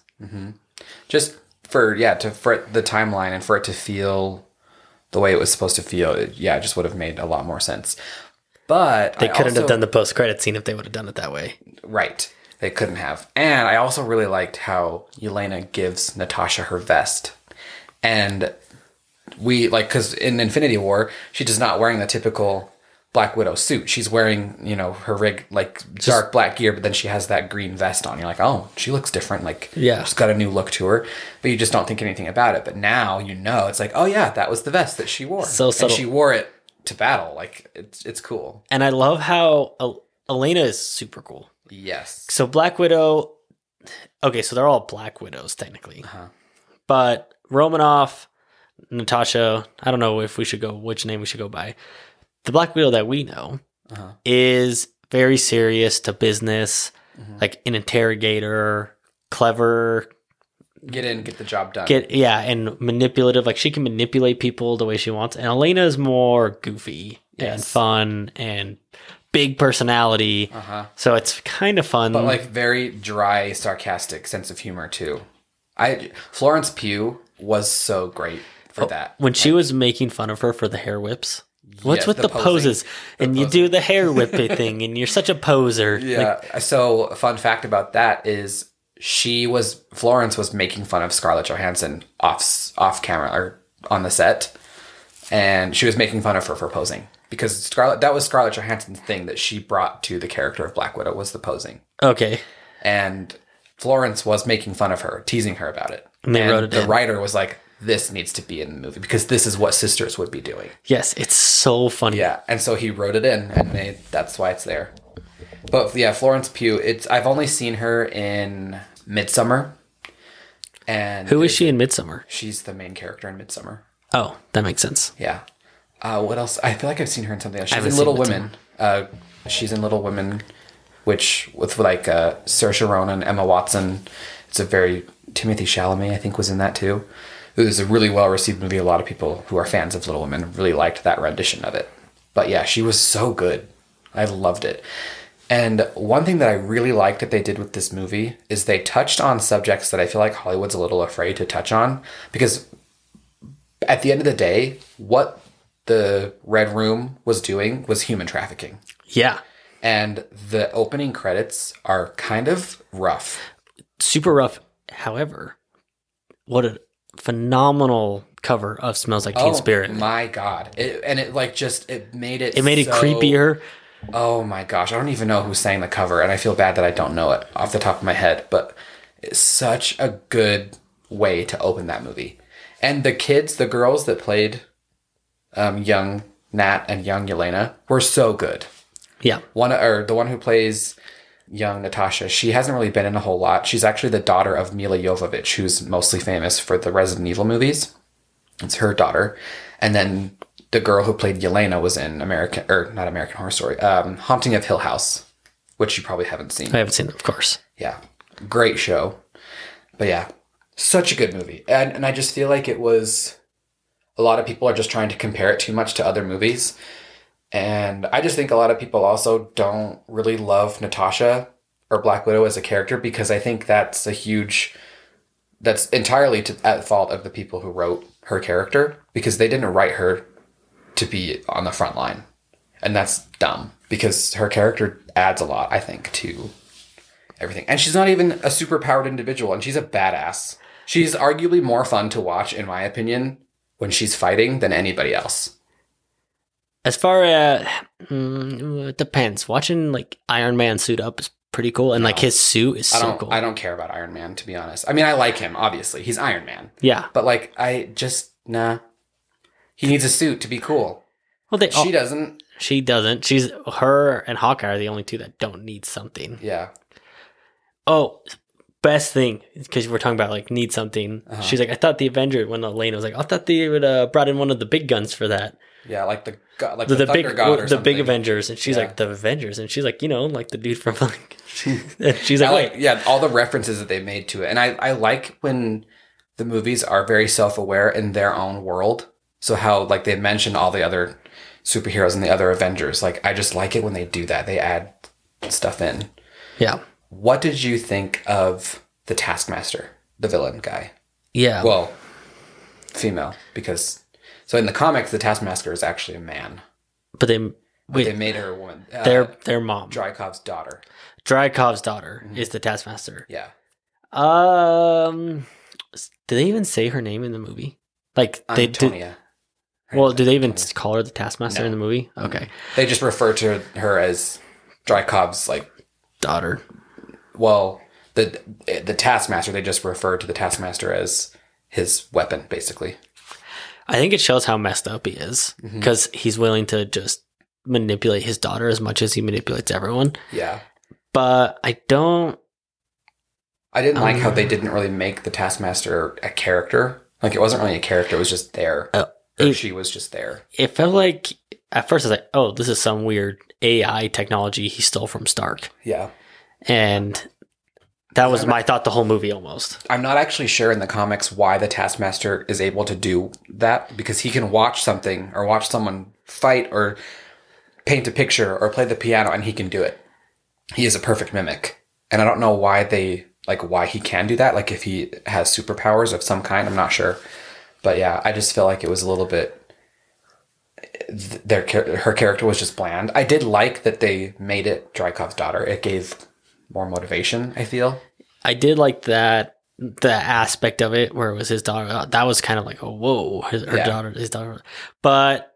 Just for yeah to for it- the timeline and for it to feel the way it was supposed to feel. It, yeah, it just would have made a lot more sense. But They I couldn't also, have done the post credit scene if they would have done it that way. right. They couldn't have. And I also really liked how Yelena gives Natasha her vest. And we, like, because in Infinity War, she is not wearing the typical Black Widow suit. She's wearing, you know, her rig, like, dark black gear, but then she has that green vest on. You're like, oh, she looks different. Like, Yeah. she's got a new look to her. But you just don't think anything about it. But now you know, it's like, oh, yeah, that was the vest that she wore. So and subtle. she wore it to battle. Like, it's it's cool. And I love how El- Elena is super cool. Yes. So Black Widow, okay, so they're all Black Widows technically, Uh-huh. but Romanoff, Natasha, I don't know if we should go which name we should go by. The Black Widow that we know Uh-huh. is very serious to business, like an interrogator, clever, Get in, get the job done. get yeah, and manipulative. Like she can manipulate people the way she wants. And Elena is more goofy and Yes. fun and big personality. Uh-huh. So it's kind of fun. But like very dry, sarcastic sense of humor too. I Florence Pugh was so great for that. when she was making fun of her for the hair whips. What's Yes, with the the, posing. poses? And you do the hair whip thing, and you're such a poser. Yeah. Like, so a fun fact about that is she was Florence was making fun of Scarlett Johansson off off camera or on the set, and she was making fun of her for posing because Scarlett that was Scarlett Johansson's thing that she brought to the character of Black Widow was the posing. okay. And Florence was making fun of her, teasing her about it. And they wrote it the in. writer was like, this needs to be in the movie because this is what sisters would be doing. Yes, it's so funny. Yeah, and so he wrote it in, and they, that's why it's there. But yeah, Florence Pugh. It's I've only seen her in Midsummer, and Who is she in Midsummer? She's the main character in Midsummer. Oh, that makes sense. Yeah. Uh, what else? I feel like I've seen her in something else. She's haven't in Little seen Women. Uh, she's in Little Women, which with like uh, Saoirse Ronan, Emma Watson. It's a very Timothy Chalamet, I think, was in that too. It was a really well received movie. A lot of people who are fans of Little Women really liked that rendition of it. But yeah, she was so good. I loved it. And one thing that I really liked that they did with this movie is they touched on subjects that I feel like Hollywood's a little afraid to touch on. Because at the end of the day, what the Red Room was doing was human trafficking. Yeah. And the opening credits are kind of rough. Super rough. However, what a phenomenal cover of Smells Like Teen Spirit. My God. It, and it like just, it made it It made it so- creepier. Oh my gosh. I don't even know who sang the cover. And I feel bad that I don't know it off the top of my head. But it's such a good way to open that movie. And the kids, the girls that played um, young Nat and young Yelena were so good. Yeah. One or the one who plays young Natasha, she hasn't really been in a whole lot. She's actually the daughter of Mila Jovovich, who's mostly famous for the Resident Evil movies. It's her daughter. And then the girl who played Yelena was in American, or not American Horror Story, um, Haunting of Hill House, which you probably haven't seen. I haven't seen it, of course. Yeah. Great show. But yeah, such a good movie. And, and I just feel like it was, a lot of people are just trying to compare it too much to other movies. And I just think a lot of people also don't really love Natasha or Black Widow as a character because I think that's a huge, that's entirely to, at fault of the people who wrote her character because they didn't write her to be on the front line. And that's dumb because her character adds a lot, I think, to everything. And she's not even a super powered individual and she's a badass. She's arguably more fun to watch, in my opinion, when she's fighting than anybody else. As far as mm, it depends. Watching like Iron Man suit up is pretty cool, and like his suit is I so don't cool. I don't care about Iron Man, to be honest. I mean, I like him, obviously. He's Iron Man. Yeah. But like I just nah. He needs a suit to be cool. Well, they She all, doesn't. She doesn't. She's her and Hawkeye are the only two that don't need something. Yeah. Oh, best thing, because we're talking about like need something. Uh-huh. She's like, I thought the Avenger, when Elena was like, I thought they would uh, brought in one of the big guns for that. Yeah, like the go- like The, the, the Thunder big, God or the something. big Avengers, and she's Yeah. like the Avengers, and she's like, you know, like the dude from like. and she's like, I wait, like, yeah, all the references that they made to it, and I I like when the movies are very self aware in their own world. So how like they mention all the other superheroes and the other Avengers. Like I just like it when they do that. They add stuff in. yeah, What did you think of the Taskmaster, the villain guy? yeah. Well, female, because so in the comics, the Taskmaster is actually a man. but they But wait, they made her a woman. Uh, their their mom, Drykov's daughter. Drykov's daughter, Mhm. is the Taskmaster. Yeah. Um, do they even say her name in the movie? Like they did. Antonia. Her Well, name's do they even Antonia. call her the Taskmaster No. in the movie? Okay, They just refer to her as Drykov's, like, daughter. well, the the Taskmaster. They just refer to the Taskmaster as his weapon, basically. I think it shows how messed up he is Mhm. because he's willing to just manipulate his daughter as much as he manipulates everyone. Yeah. But I don't. I didn't like how Um, they didn't really make the Taskmaster a character. Like, it wasn't really a character. It was just there. Uh, or it- she was just there. It felt like at first I was like, "Oh, this is some weird A I technology he stole from Stark," Yeah. and that was my thought the whole movie almost. I'm not actually sure in the comics why the Taskmaster is able to do that, because he can watch something or watch someone fight or paint a picture or play the piano and he can do it. He is a perfect mimic. And I don't know why they, like, why he can do that. Like, if he has superpowers of some kind, I'm not sure. But yeah, I just feel like it was a little bit, their her character was just bland. I did like that they made it Drykov's daughter. It gave more motivation, I feel. I did like that the aspect of it where it was his daughter. That was kind of like, oh, whoa, his, her Yeah. daughter, his daughter. But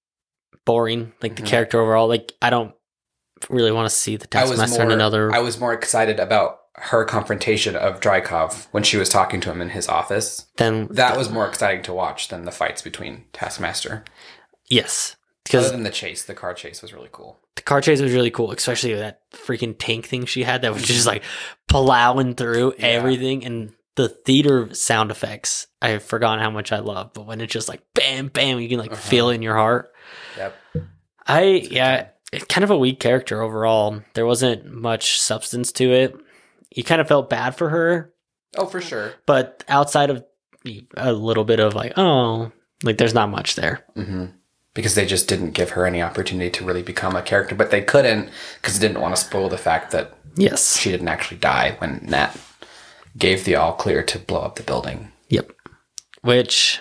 boring, like the Mhm. character overall. Like I don't really want to see the I was Taskmaster more, in another. I was more excited about her confrontation of Drykov when she was talking to him in his office. then That was more exciting to watch than the fights between Taskmaster. yes, Other because than the chase, the car chase was really cool. the car chase was really cool, especially that freaking tank thing she had that was just like plowing through Yeah. everything, and the theater sound effects. I've forgotten how much I love, but when it's just like bam, bam, you can like Uh-huh. feel it in your heart. Yep. I yeah, it's kind of a weak character overall. There wasn't much substance to it. You kind of felt bad for her, Oh, for sure. but outside of a little bit of like, oh, like there's not much there. hmm Because they just didn't give her any opportunity to really become a character, but they couldn't because they didn't want to spoil the fact that Yes. she didn't actually die when Nat gave the all clear to blow up the building. Yep. Which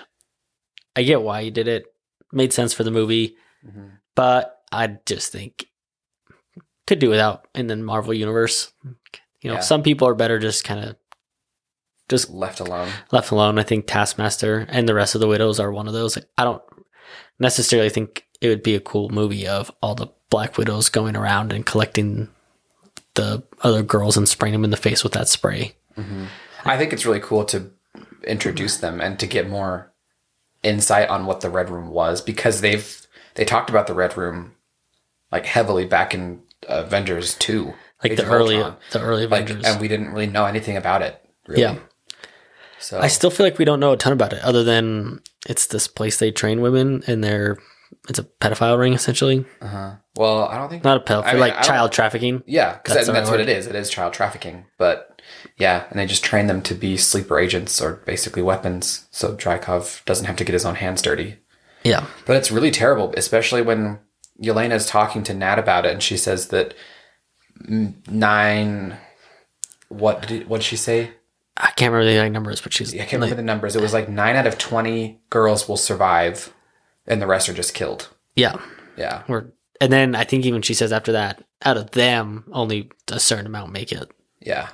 I get why he did it. Made sense for the movie, Mm-hmm. but I just think could do without in the Marvel universe. You know, Yeah. some people are better just kind of just Left alone. left alone. I think Taskmaster and the rest of the Widows are one of those. I don't necessarily think it would be a cool movie of all the Black Widows going around and collecting the other girls and spraying them in the face with that spray. Mm-hmm. I think it's really cool to introduce them and to get more insight on what the Red Room was, because they've they talked about the Red Room like heavily back in Avengers two, Like Age the of early, Ultron. the early like, Avengers. and we didn't really know anything about it. Really. Yeah. So I still feel like we don't know a ton about it, other than it's this place they train women, and they're it's a pedophile ring essentially. uh-huh. Well, I don't think Not a pedophile, I mean, like I don't- child trafficking. Yeah, because That's that's, the that's right what word. it is. It is child trafficking. But yeah, and they just train them to be sleeper agents or basically weapons, so Drykov doesn't have to get his own hands dirty. Yeah, But it's really terrible, especially when Yelena is talking to Nat about it, and she says that m- nine. What did what did she say? I can't remember the exact numbers, but she's I can't like, remember the numbers. It was like nine out of twenty girls will survive, and the rest are just killed. yeah. Yeah, Or and then I think even she says after that, out of them, only a certain amount make it, yeah.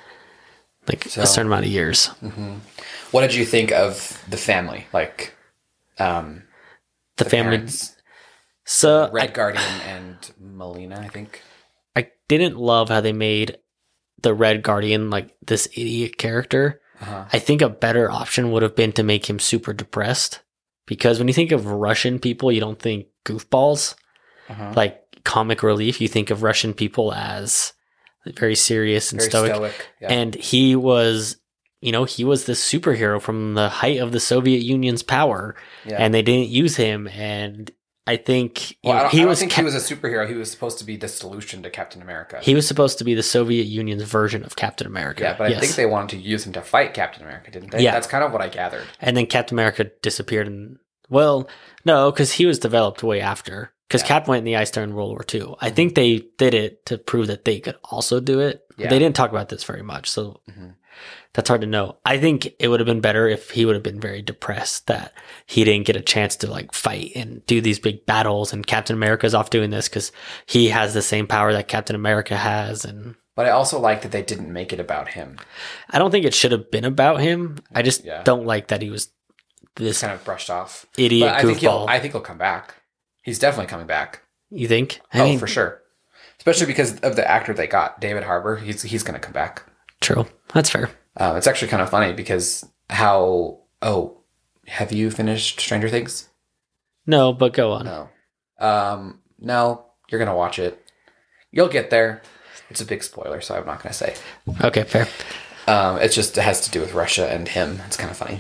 like So- a certain amount of years. What did you think of the family? Like, um, The, the family. parents? So Red I, Guardian and Melina, I think. I didn't love how they made the Red Guardian like this idiot character. Uh-huh. I think a better option would have been to make him super depressed, because when you think of Russian people, you don't think goofballs. Uh-huh. like comic relief. You think of Russian people as very serious and Very stoic. stoic. Yeah. And he was, you know, he was this superhero from the height of the Soviet Union's power, yeah. and they didn't use him. And I think you well, know, I don't, he I don't was think Cap- he was a superhero. He was supposed to be the solution to Captain America. he was supposed to be the Soviet Union's version of Captain America. yeah, but I Yes. think they wanted to use him to fight Captain America, didn't they? Yeah. That's kind of what I gathered. And then Captain America disappeared. And well, no, because he was developed way after. Because Yeah. Cap went in the ice during World War Two. I think they did it to prove that they could also do it. But Yeah. they didn't talk about this very much, so hmm that's hard to know. I think it would have been better if he would have been very depressed that he didn't get a chance to like fight and do these big battles, and Captain America's off doing this because he has the same power that Captain America has. And But I also like that they didn't make it about him. I don't think it should have been about him. I just Yeah. don't like that he was this Kind of brushed off. idiot But I think he'll. goofball. I think he'll come back. He's definitely coming back. You think? I oh, mean, for sure. Especially because of the actor they got, David Harbour. He's he's going to come back. True. That's fair. Um, it's actually kind of funny because how. Oh, have you finished Stranger Things? No, but go on. No. Um, no, you're going to watch it. You'll get there. It's a big spoiler, so I'm not going to say. Okay, fair. Um, it's just, it has to do with Russia and him. It's kind of funny.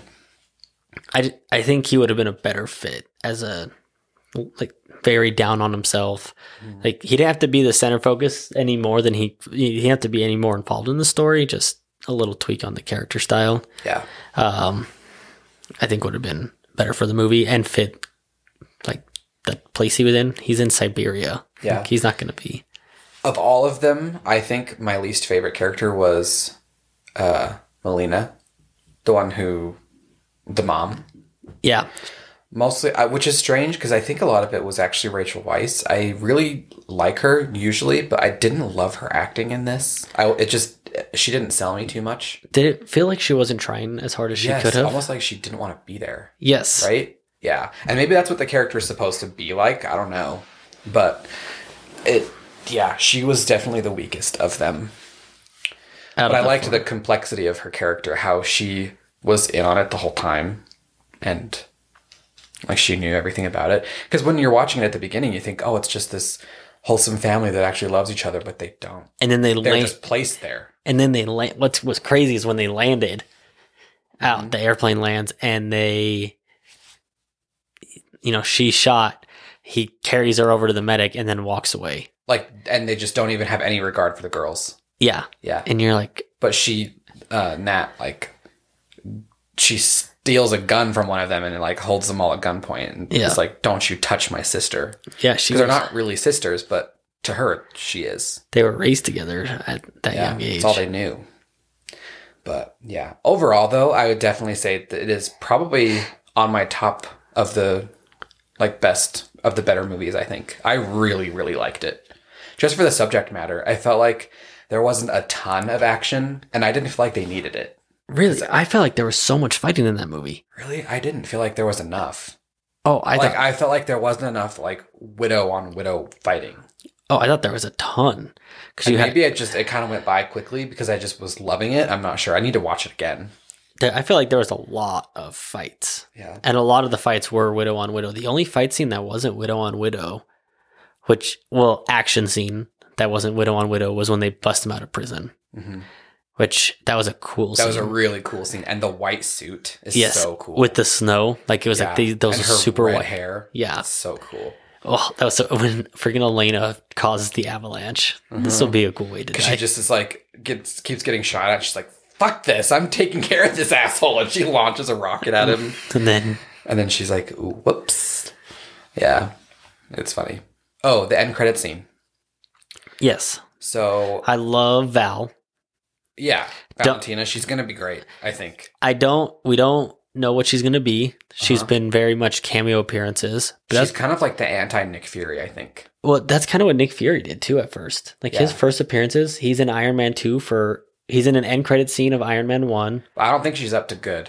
I, I think he would have been a better fit as a like very down on himself. Mm. Like he didn't have to be the center focus any more than he he didn't have to be any more involved in the story. Just a little tweak on the character style. Yeah. Um, I think would have been better for the movie and fit like the place he was in. He's in Siberia. Yeah. Like, he's not going to be. Of all of them, I think my least favorite character was uh, Melina, the one who, the mom. Yeah. Mostly, uh, which is strange because I think a lot of it was actually Rachel Weisz. I really like her usually, but I didn't love her acting in this. I it just she didn't sell me too much. Did it feel like she wasn't trying as hard as she Yes, could have? almost like she didn't want to be there. Yes. Right? Yeah, and maybe that's what the character is supposed to be like. I don't know, but it. Yeah, she was definitely the weakest of them. Out But of I the liked four. the complexity of her character, how she was in on it the whole time, and like she knew everything about it. Because when you're watching it at the beginning, you think, oh, it's just this wholesome family that actually loves each other, but they don't. And then they They're land, just placed there. and then they land. What's was crazy is when they landed out, Mm-hmm. the airplane lands, and they, you know, she shot. He carries her over to the medic and then walks away. Like, and they just don't even have any regard for the girls. Yeah, Yeah. and you're like, But she, uh, Nat, like, she steals a gun from one of them and like holds them all at gunpoint and Yeah. is like, don't you touch my sister. yeah, she. Because they're was- not really sisters, but to her, she is. They were raised together at that Yeah, young age. that's all they knew. But yeah, overall though, I would definitely say that it is probably on my top of the like best of the better movies. I think I really, really liked it. Just for the subject matter, I felt like there wasn't a ton of action, and I didn't feel like they needed it. Really, I felt like there was so much fighting in that movie. Really, I didn't feel like there was enough. Oh, I like thought. I felt like there wasn't enough like widow on widow fighting. Oh, I thought there was a ton because And you had. maybe it just it kind of went by quickly because I just was loving it. I'm not sure. I need to watch it again. I feel like there was a lot of fights. Yeah. And a lot of the fights were widow on widow. The only fight scene that wasn't widow on widow, which, well, action scene that wasn't widow on widow was when they bust him out of prison, Mm-hmm. which that was a cool That scene. was a really cool scene. And the white suit is yes, so cool. with the snow. Like it was Yeah. like these, those and are her super red white. hair. Yeah. It's so cool. Oh, that was so, when freaking Elena causes the avalanche. This will be a cool way to Because die. she just is like, gets keeps getting shot at. She's like, fuck this. I'm taking care of this asshole. And she launches a rocket at him. and then, And then she's like, ooh, whoops. Yeah. It's funny. Oh, the end credit scene. yes, So, I love Val. yeah. Don't- Valentina, she's going to be great, I think. I don't, we don't know what she's going to be. She's Uh-huh. been very much cameo appearances. But She's that's, kind of like the anti-Nick Fury, I think. well, that's kind of what Nick Fury did too at first. Like his Yeah. first appearances, he's in Iron Man two for, he's in an end credit scene of Iron Man one. I don't think she's up to good.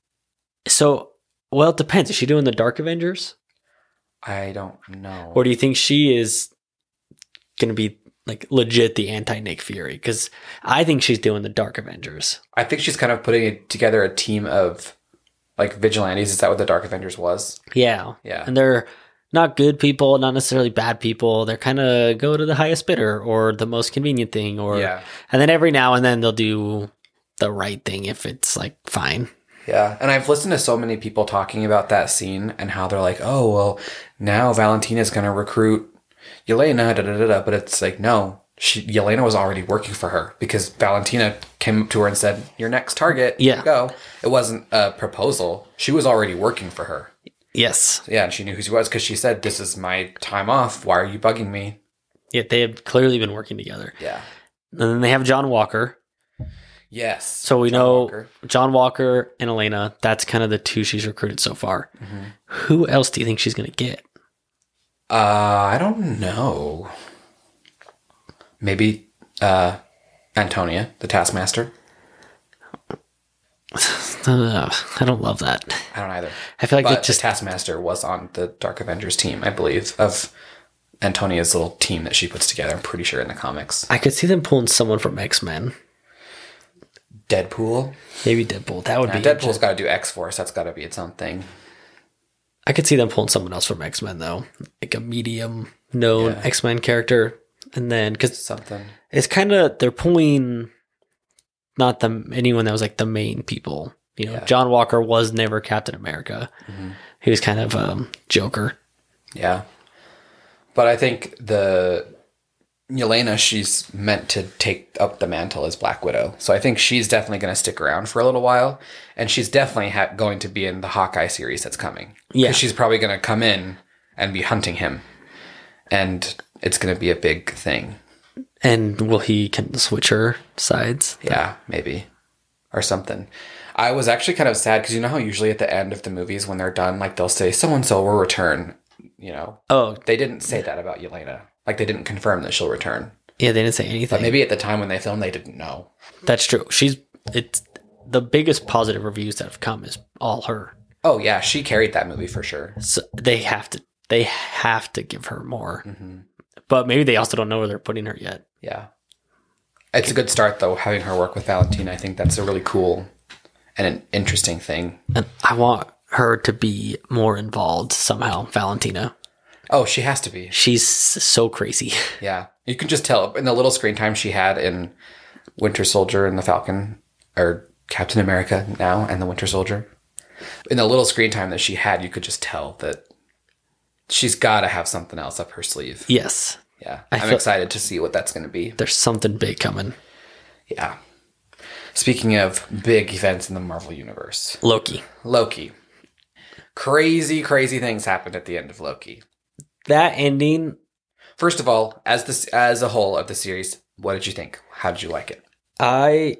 So, well, it depends. Is she doing the Dark Avengers? I don't know. Or do you think she is going to be like legit the anti Nick Fury? Because I think she's doing the Dark Avengers. I think she's kind of putting it together a team of like vigilantes. Is that what the Dark Avengers was? Yeah. Yeah. And they're not good people, not necessarily bad people. They're kind of go to the highest bidder or the most convenient thing, or Yeah. and then every now and then they'll do the right thing if it's like fine. Yeah, and I've listened to so many people talking about that scene and how they're like, oh, well, now Valentina's going to recruit Yelena, da da da da. But it's like, no, she, Yelena was already working for her because Valentina came up to her and said, your next target, Yeah. here you go. It wasn't a proposal. She was already working for her. Yes. Yeah, and she knew who she was because she said, this is my time off. Why are you bugging me? Yeah, they have clearly been working together. Yeah. And then they have John Walker. Yes. So we John know Walker. John Walker and Elena, that's kind of the two she's recruited so far. Mm-hmm. Who else do you think she's going to get? Uh, I don't know. Maybe uh, Antonia, the Taskmaster. Uh, I don't love that. I don't either. I feel like But it just the Taskmaster was on the Dark Avengers team, I believe, of Antonia's little team that she puts together. I'm pretty sure in the comics. I could see them pulling someone from X-Men. Deadpool. Maybe Deadpool. That would Yeah, be Deadpool's got to do X-Force. That's got to be its own thing. I could see them pulling someone else from X-Men though, like a medium known Yeah. X-Men character, and then because Something. it's kind of they're pulling not the anyone that was like the main people. You know, Yeah. John Walker was never Captain America. Mm-hmm. He was kind of um, Joker. Yeah. But I think the Yelena, she's meant to take up the mantle as Black Widow. So I think she's definitely going to stick around for a little while. And she's definitely ha- going to be in the Hawkeye series that's coming. Yeah. 'Cause she's probably going to come in and be hunting him. And it's going to be a big thing. And will he can switch her sides? Yeah, maybe. Or something. I was actually kind of sad because you know how usually at the end of the movies when they're done, like they'll say, so-and-so will return. You know, Oh, they didn't say that about Yelena. Like they didn't confirm that she'll return. yeah, they didn't say But anything. maybe at the time when they filmed, they didn't know. That's true. She's it's the biggest positive reviews that have come is all her. Oh yeah, she carried that movie for sure. So they have to they have to give her more. hmm But maybe they also don't know where they're putting her yet. Yeah, it's a good start though. Having her work with Valentina, I think that's a really cool and an interesting thing. And I want her to be more involved somehow, Valentina. Oh, she has to be. She's so crazy. Yeah, you can just tell in the little screen time she had in Winter Soldier and the Falcon, or Captain America now and the Winter Soldier. In the little screen time that she had, you could just tell that she's got to have something else up her sleeve. Yes. Yeah, I I'm feel- excited to see what that's going to be. There's something big coming. Yeah. Speaking of big events in the Marvel Universe, Loki. Loki. Crazy, crazy things happened at the end of Loki. That ending, First of all, as this as a whole of the series, what did you think? How did you like it? I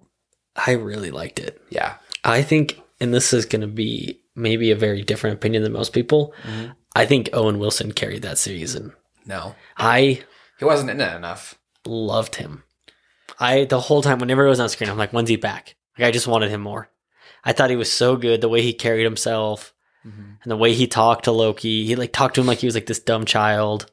I really liked it. Yeah. I think, and this is going to be maybe a very different opinion than most people. Mm-hmm. I think Owen Wilson carried that series, and No. I He wasn't in it enough. loved him. I the whole time, whenever he was on screen, I'm like, when's he back? Like, I just wanted him more. I thought he was so good, the way he carried himself Mm-hmm. and the way he talked to Loki. He like talked to him like he was like this dumb child.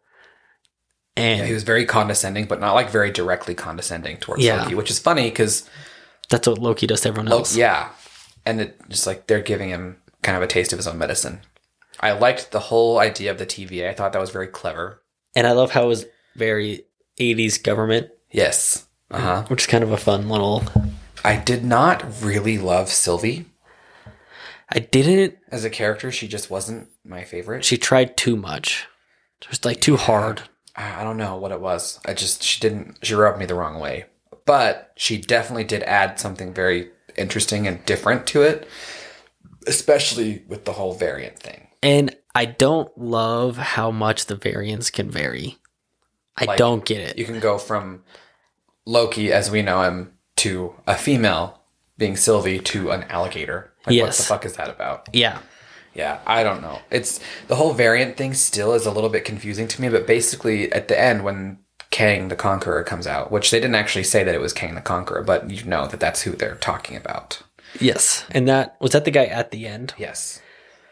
And Yeah, he was very condescending, but not like very directly condescending towards Yeah. Loki, which is funny because that's what Loki does to everyone else. yeah, and it just like they're giving him kind of a taste of his own medicine. I liked the whole idea of the T V A. I thought that was very clever. And I love how it was very eighties government, Yes. Uh huh. which is kind of a fun little. I did not really love Sylvie I didn't. as a character. She just wasn't my favorite. She tried too much. It was like too hard. I I don't know what it was. I just she didn't. She rubbed me the wrong way. But she definitely did add something very interesting and different to it, especially with the whole variant thing. And I don't love how much the variants can vary. I Like, don't get it. You can go from Loki as we know him to a female being Sylvie to an alligator. Like, what Yes. the fuck is that about? Yeah. Yeah, I don't know. It's the whole variant thing still is a little bit confusing to me, but basically at the end when Kang the Conqueror comes out, which they didn't actually say that it was Kang the Conqueror, but you know that that's who they're talking about. Yes. And that was that the guy at the end? Yes.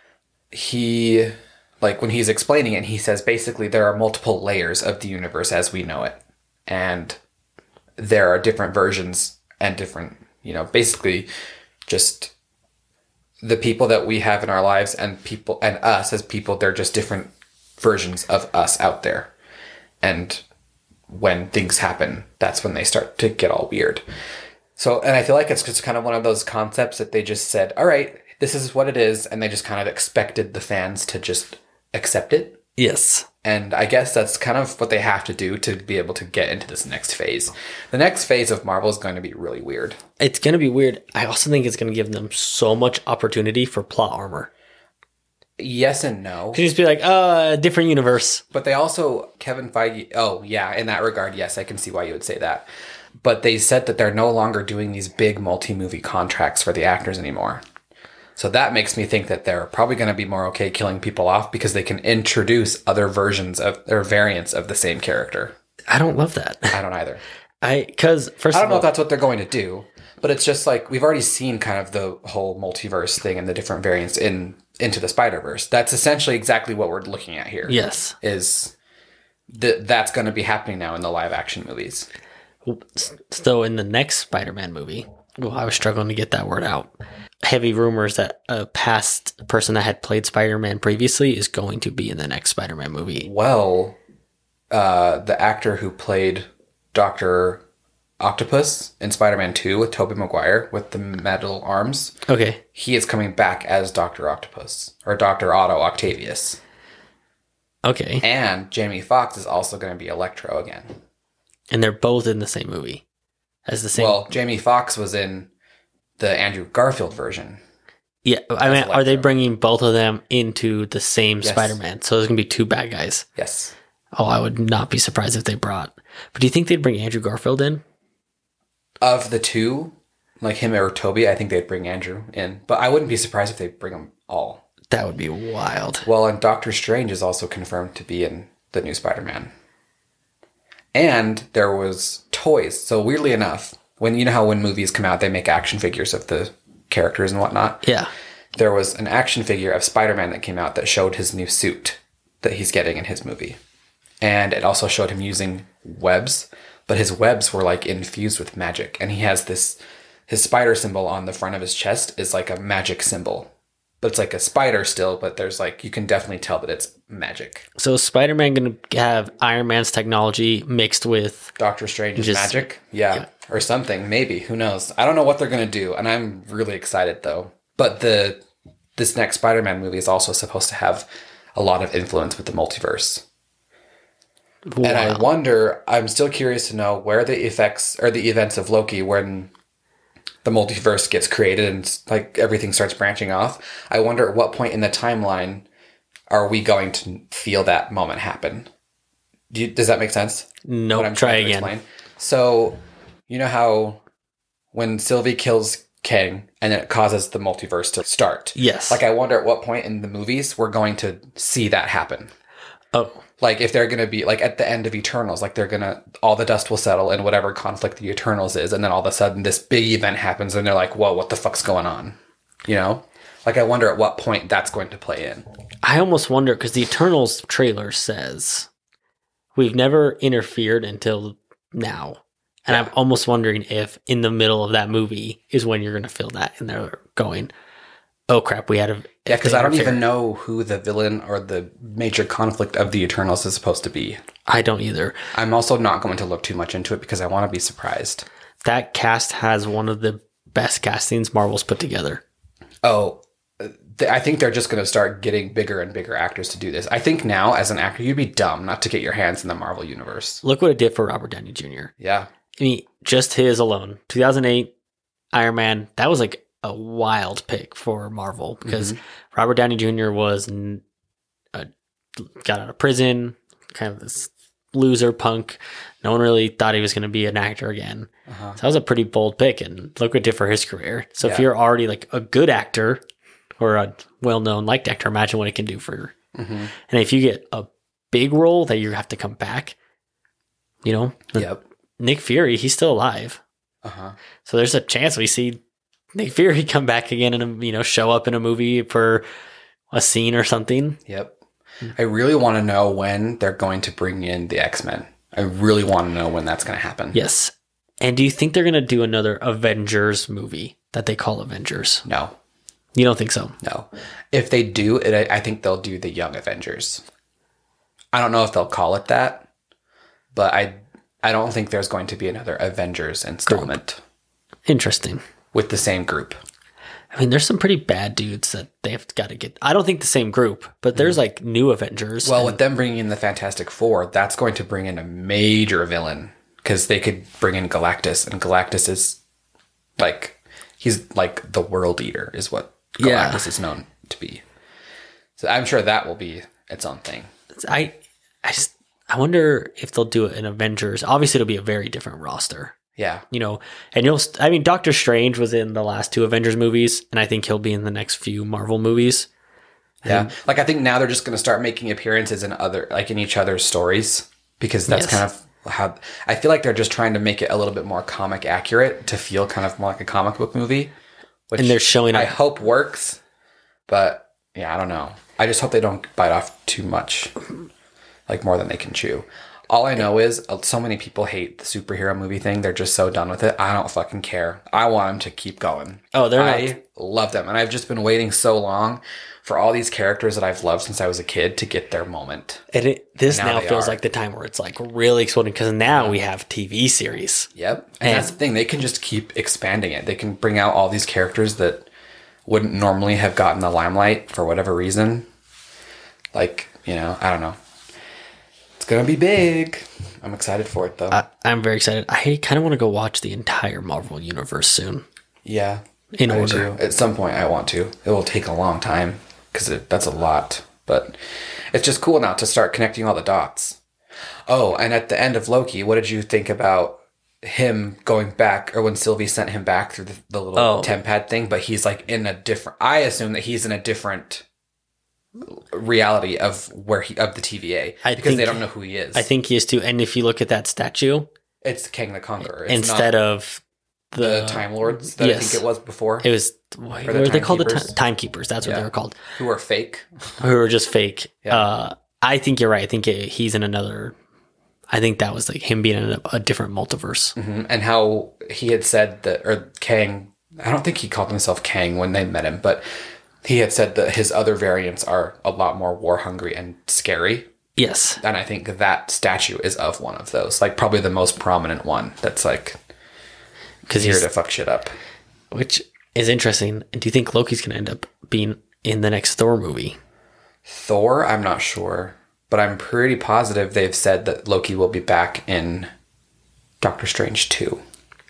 He, like when he's explaining it, he says basically there are multiple layers of the universe as we know it. And there are different versions and different, you know, basically just the people that we have in our lives and people and us as people, they're just different versions of us out there. And when things happen, that's when they start to get all weird. So, and I feel like it's just kind of one of those concepts that they just said, all right, this is what it is. And they just kind of expected the fans to just accept it. Yes. And I guess that's kind of what they have to do to be able to get into this next phase. The next phase of Marvel is going to be really weird. It's going to be weird. I also think it's going to give them so much opportunity for plot armor. Yes and no. Could just be like, uh, different universe. But they also, Kevin Feige, oh, yeah, in that regard, yes, I can see why you would say that. But they said that they're no longer doing these big multi-movie contracts for the actors anymore. So that makes me think that they're probably going to be more okay killing people off because they can introduce other versions of, or variants of the same character. I don't love that. I don't either. I, because, first I of don't know all, if that's what they're going to do, but it's just like, we've already seen kind of the whole multiverse thing and the different variants in Into the Spider-Verse. That's essentially exactly what we're looking at here. yes. Is that that's going to be happening now in the live action movies. So in the next Spider-Man movie, well, I was struggling to get that word out. Heavy rumors that a past person that had played Spider-Man previously is going to be in the next Spider-Man movie. Well, uh, the actor who played Doctor Octopus in Spider-Man two with Tobey Maguire with the metal arms, Okay. he is coming back as Doctor Octopus, or Doctor Otto Octavius. Okay. And Jamie Foxx is also going to be Electro again. And they're both in the same movie. As the same. Well, Jamie Foxx was in the Andrew Garfield version. Yeah. I mean, are they Electro. bringing both of them into the same Yes. Spider-Man? So there's going to be two bad guys. Yes. Oh, I would not be surprised if they brought. But do you think they'd bring Andrew Garfield in? Of the two, like him or Toby, I think they'd bring Andrew in. But I wouldn't be surprised if they bring them all. That would be wild. Well, and Doctor Strange is also confirmed to be in the new Spider-Man. And there was toys. So weirdly enough, when you know how when movies come out, they make action figures of the characters and whatnot. Yeah. There was an action figure of Spider-Man that came out that showed his new suit that he's getting in his movie. And it also showed him using webs, but his webs were like infused with magic. And he has this, his spider symbol on the front of his chest is like a magic symbol. But it's like a spider still, but there's like, you can definitely tell that it's magic. So is Spider-Man going to have Iron Man's technology mixed with... Doctor Strange's Just- magic? Yeah. yeah. Or something, maybe. Who knows? I don't know what they're going to do, and I'm really excited though. But the this next Spider-Man movie is also supposed to have a lot of influence with the multiverse. Wow. And I wonder, I'm still curious to know where the effects or the events of Loki when the multiverse gets created and like everything starts branching off. I wonder at what point in the timeline are we going to feel that moment happen? Do you, does that make sense? Nope, What I'm try trying to again. explain? So, you know how when Sylvie kills Kang and then it causes the multiverse to start? Yes. Like, I wonder at what point in the movies we're going to see that happen. Oh, Like, if they're going to be, like, at the end of Eternals, like, they're going to, all the dust will settle in whatever conflict the Eternals is, and then all of a sudden this big event happens, and they're like, whoa, what the fuck's going on? You know? Like, I wonder at what point that's going to play in. I almost wonder, because the Eternals trailer says, we've never interfered until now. And I'm almost wondering if in the middle of that movie is when you're going to feel that, and they're going, oh crap, we had a... Yeah, because I don't interfere. even know who the villain or the major conflict of the Eternals is supposed to be. I don't either. I'm also not going to look too much into it because I want to be surprised. That cast has one of the best castings Marvel's put together. Oh, th- I think they're just going to start getting bigger and bigger actors to do this. I think now, as an actor, you'd be dumb not to get your hands in the Marvel universe. Look what it did for Robert Downey Junior Yeah. I mean, just his alone. two thousand eight, Iron Man, that was like a wild pick for Marvel because Robert Downey Junior was n- uh, got out of prison, kind of this loser punk. No one really thought he was going to be an actor again. Uh-huh. So that was a pretty bold pick, and look what it did for his career. So if Yeah. you're already like a good actor or a well-known liked actor, imagine what it can do for. Mm-hmm. And if you get a big role that you have to come back, you know, Yep. Nick Fury, he's still alive. Uh-huh. So there's a chance we see Nick Fury come back again and, you know, show up in a movie for a scene or something. Yep. I really want to know when they're going to bring in the X-Men. I really want to know when that's going to happen. Yes. And do you think they're going to do another Avengers movie that they call Avengers? No. You don't think so? No. If they do, it, I think they'll do the Young Avengers. I don't know if they'll call it that, but I I don't think there's going to be another Avengers installment Interesting. with the same group. I mean, there's some pretty bad dudes that they've got to get. I don't think the same group, but there's like new Avengers. Well, and- with them bringing in the Fantastic Four, that's going to bring in a major villain because they could bring in Galactus, and Galactus is like he's like the world eater, is what Galactus Yeah. is known to be. So I'm sure that will be its own thing. I, I just, I wonder if they'll do it in Avengers. Obviously, it'll be a very different roster. Yeah, You know, and you'll, st- I mean, Doctor Strange was in the last two Avengers movies, and I think he'll be in the next few Marvel movies. yeah. Like I think now they're just going to start making appearances in other, like in each other's stories, because that's Yes. kind of how I feel like they're just trying to make it a little bit more comic accurate to feel kind of more like a comic book movie. Which And they're showing I up- hope works, but yeah, I don't know. I just hope they don't bite off too much, like more than they can chew. All I know is uh, so many people hate the superhero movie thing. They're just so done with it. I don't fucking care. I want them to keep going. Oh, they're I not- love them. And I've just been waiting so long for all these characters that I've loved since I was a kid to get their moment. And it, this And now now they feels are. like the time where it's like really exploding because now we have T V series. Yep. And, And- that's the thing. They can just keep expanding it. They can bring out all these characters that wouldn't normally have gotten the limelight for whatever reason. Like, you know, I don't know. It's going to be big. I'm excited for it, though. I, I'm very excited. I kind of want to go watch the entire Marvel universe soon. yeah. In I order. do. At some point, I want to. It will take a long time because that's a lot. But it's just cool now to start connecting all the dots. Oh, and at the end of Loki, what did you think about him going back, or when Sylvie sent him back through the, the little Oh. tempad thing? But he's like in a different. I assume that he's in a different reality of where he of the T V A I because they think- don't know who he is. I think he is too. And if you look at that statue, it's Kang the Conqueror it's instead not of the, the Time Lords that yes. I think it was before, it was, what the were they called? The Timekeepers? ti- timekeepers. That's what Yeah. they were called. who are fake. Who were just fake. Yeah. Uh, I think you're right. I think it, he's in another. I think that was like him being in a, a different multiverse. Mhm. And how he had said that, or Kang, I don't think he called himself Kang when they met him, but he had said that his other variants are a lot more war hungry and scary. Yes. And I think that statue is of one of those, like probably the most prominent one that's like Because here he's, to fuck shit up. which is interesting. Do you think Loki's going to end up being in the next Thor movie? Thor, I'm not sure, but I'm pretty positive they've said that Loki will be back in Doctor Strange two.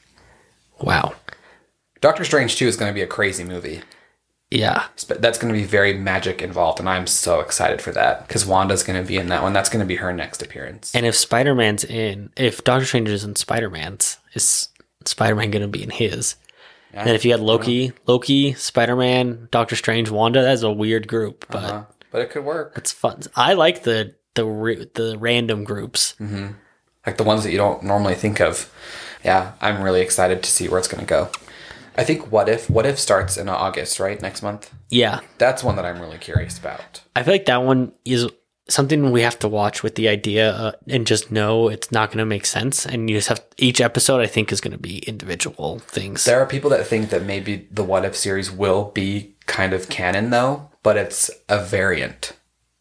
Wow. Doctor Strange two is going to be a crazy movie. Yeah. But that's going to be very magic involved, and I'm so excited for that because Wanda's going to be in that one. That's going to be her next appearance. And if Spider Man's in, if Doctor Strange is in Spider Man's, is Spider Man going to be in his? Yeah. And if you had Loki, Loki, Spider Man, Doctor Strange, Wanda, that's a weird group, but Uh-huh. But it could work. it's fun. I like the the ra- the random groups. Like the ones that you don't normally think of. Yeah, I'm really excited to see where it's going to go. I think What If, What If starts in August, right? Next month? Yeah, That's one that I'm really curious about. I feel like that one is something we have to watch with the idea uh, and just know it's not going to make sense. And you just have each episode. I think is going to be individual things. There are people that think that maybe the What If series will be kind of canon, though, but it's a variant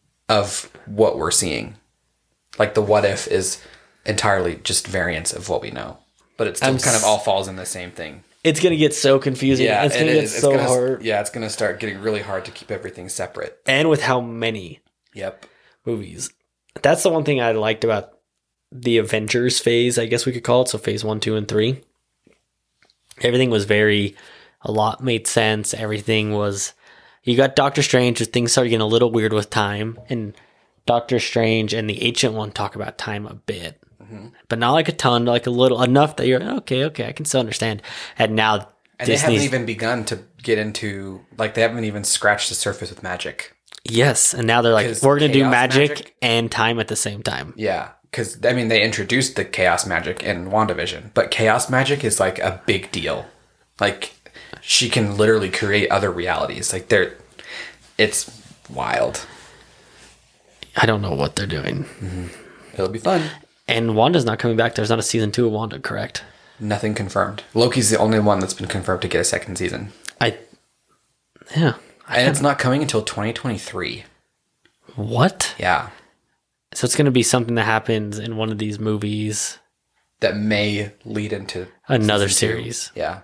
of what we're seeing. Like the What If is entirely just variants of what we know, but it still I'm kind of s- all falls in the same thing. It's going to get so confusing. Yeah, it's going it to get is. It's so gonna, hard. Yeah, it's going to start getting really hard to keep everything separate. And with how many Yep. movies. That's the one thing I liked about the Avengers phase, I guess we could call it. So phase one, two, and three. Everything was very, a lot made sense. Everything was, you got Doctor Strange, things started getting a little weird with time. And Doctor Strange and the Ancient One talk about time a bit. But not like a ton, like a little, enough that you're, okay, okay, I can still understand. And now And they haven't Disney's, even begun to get into, like, they haven't even scratched the surface with magic. yes. And now they're like, 'Cause we're going to do chaos magic, magic- and time at the same time. Yeah, because, I mean, they introduced the chaos magic in WandaVision, but chaos magic is, like, a big deal. Like, she can literally create other realities. Like, they're, it's wild. I don't know what they're doing. It'll be fun. And Wanda's not coming back. There's not a season two of Wanda, correct? Nothing confirmed. Loki's the only one that's been confirmed to get a second season. I, yeah. I And it's not coming until twenty twenty-three. what? Yeah. So it's going to be something that happens in one of these movies. That may lead into Another season two. series. Yeah.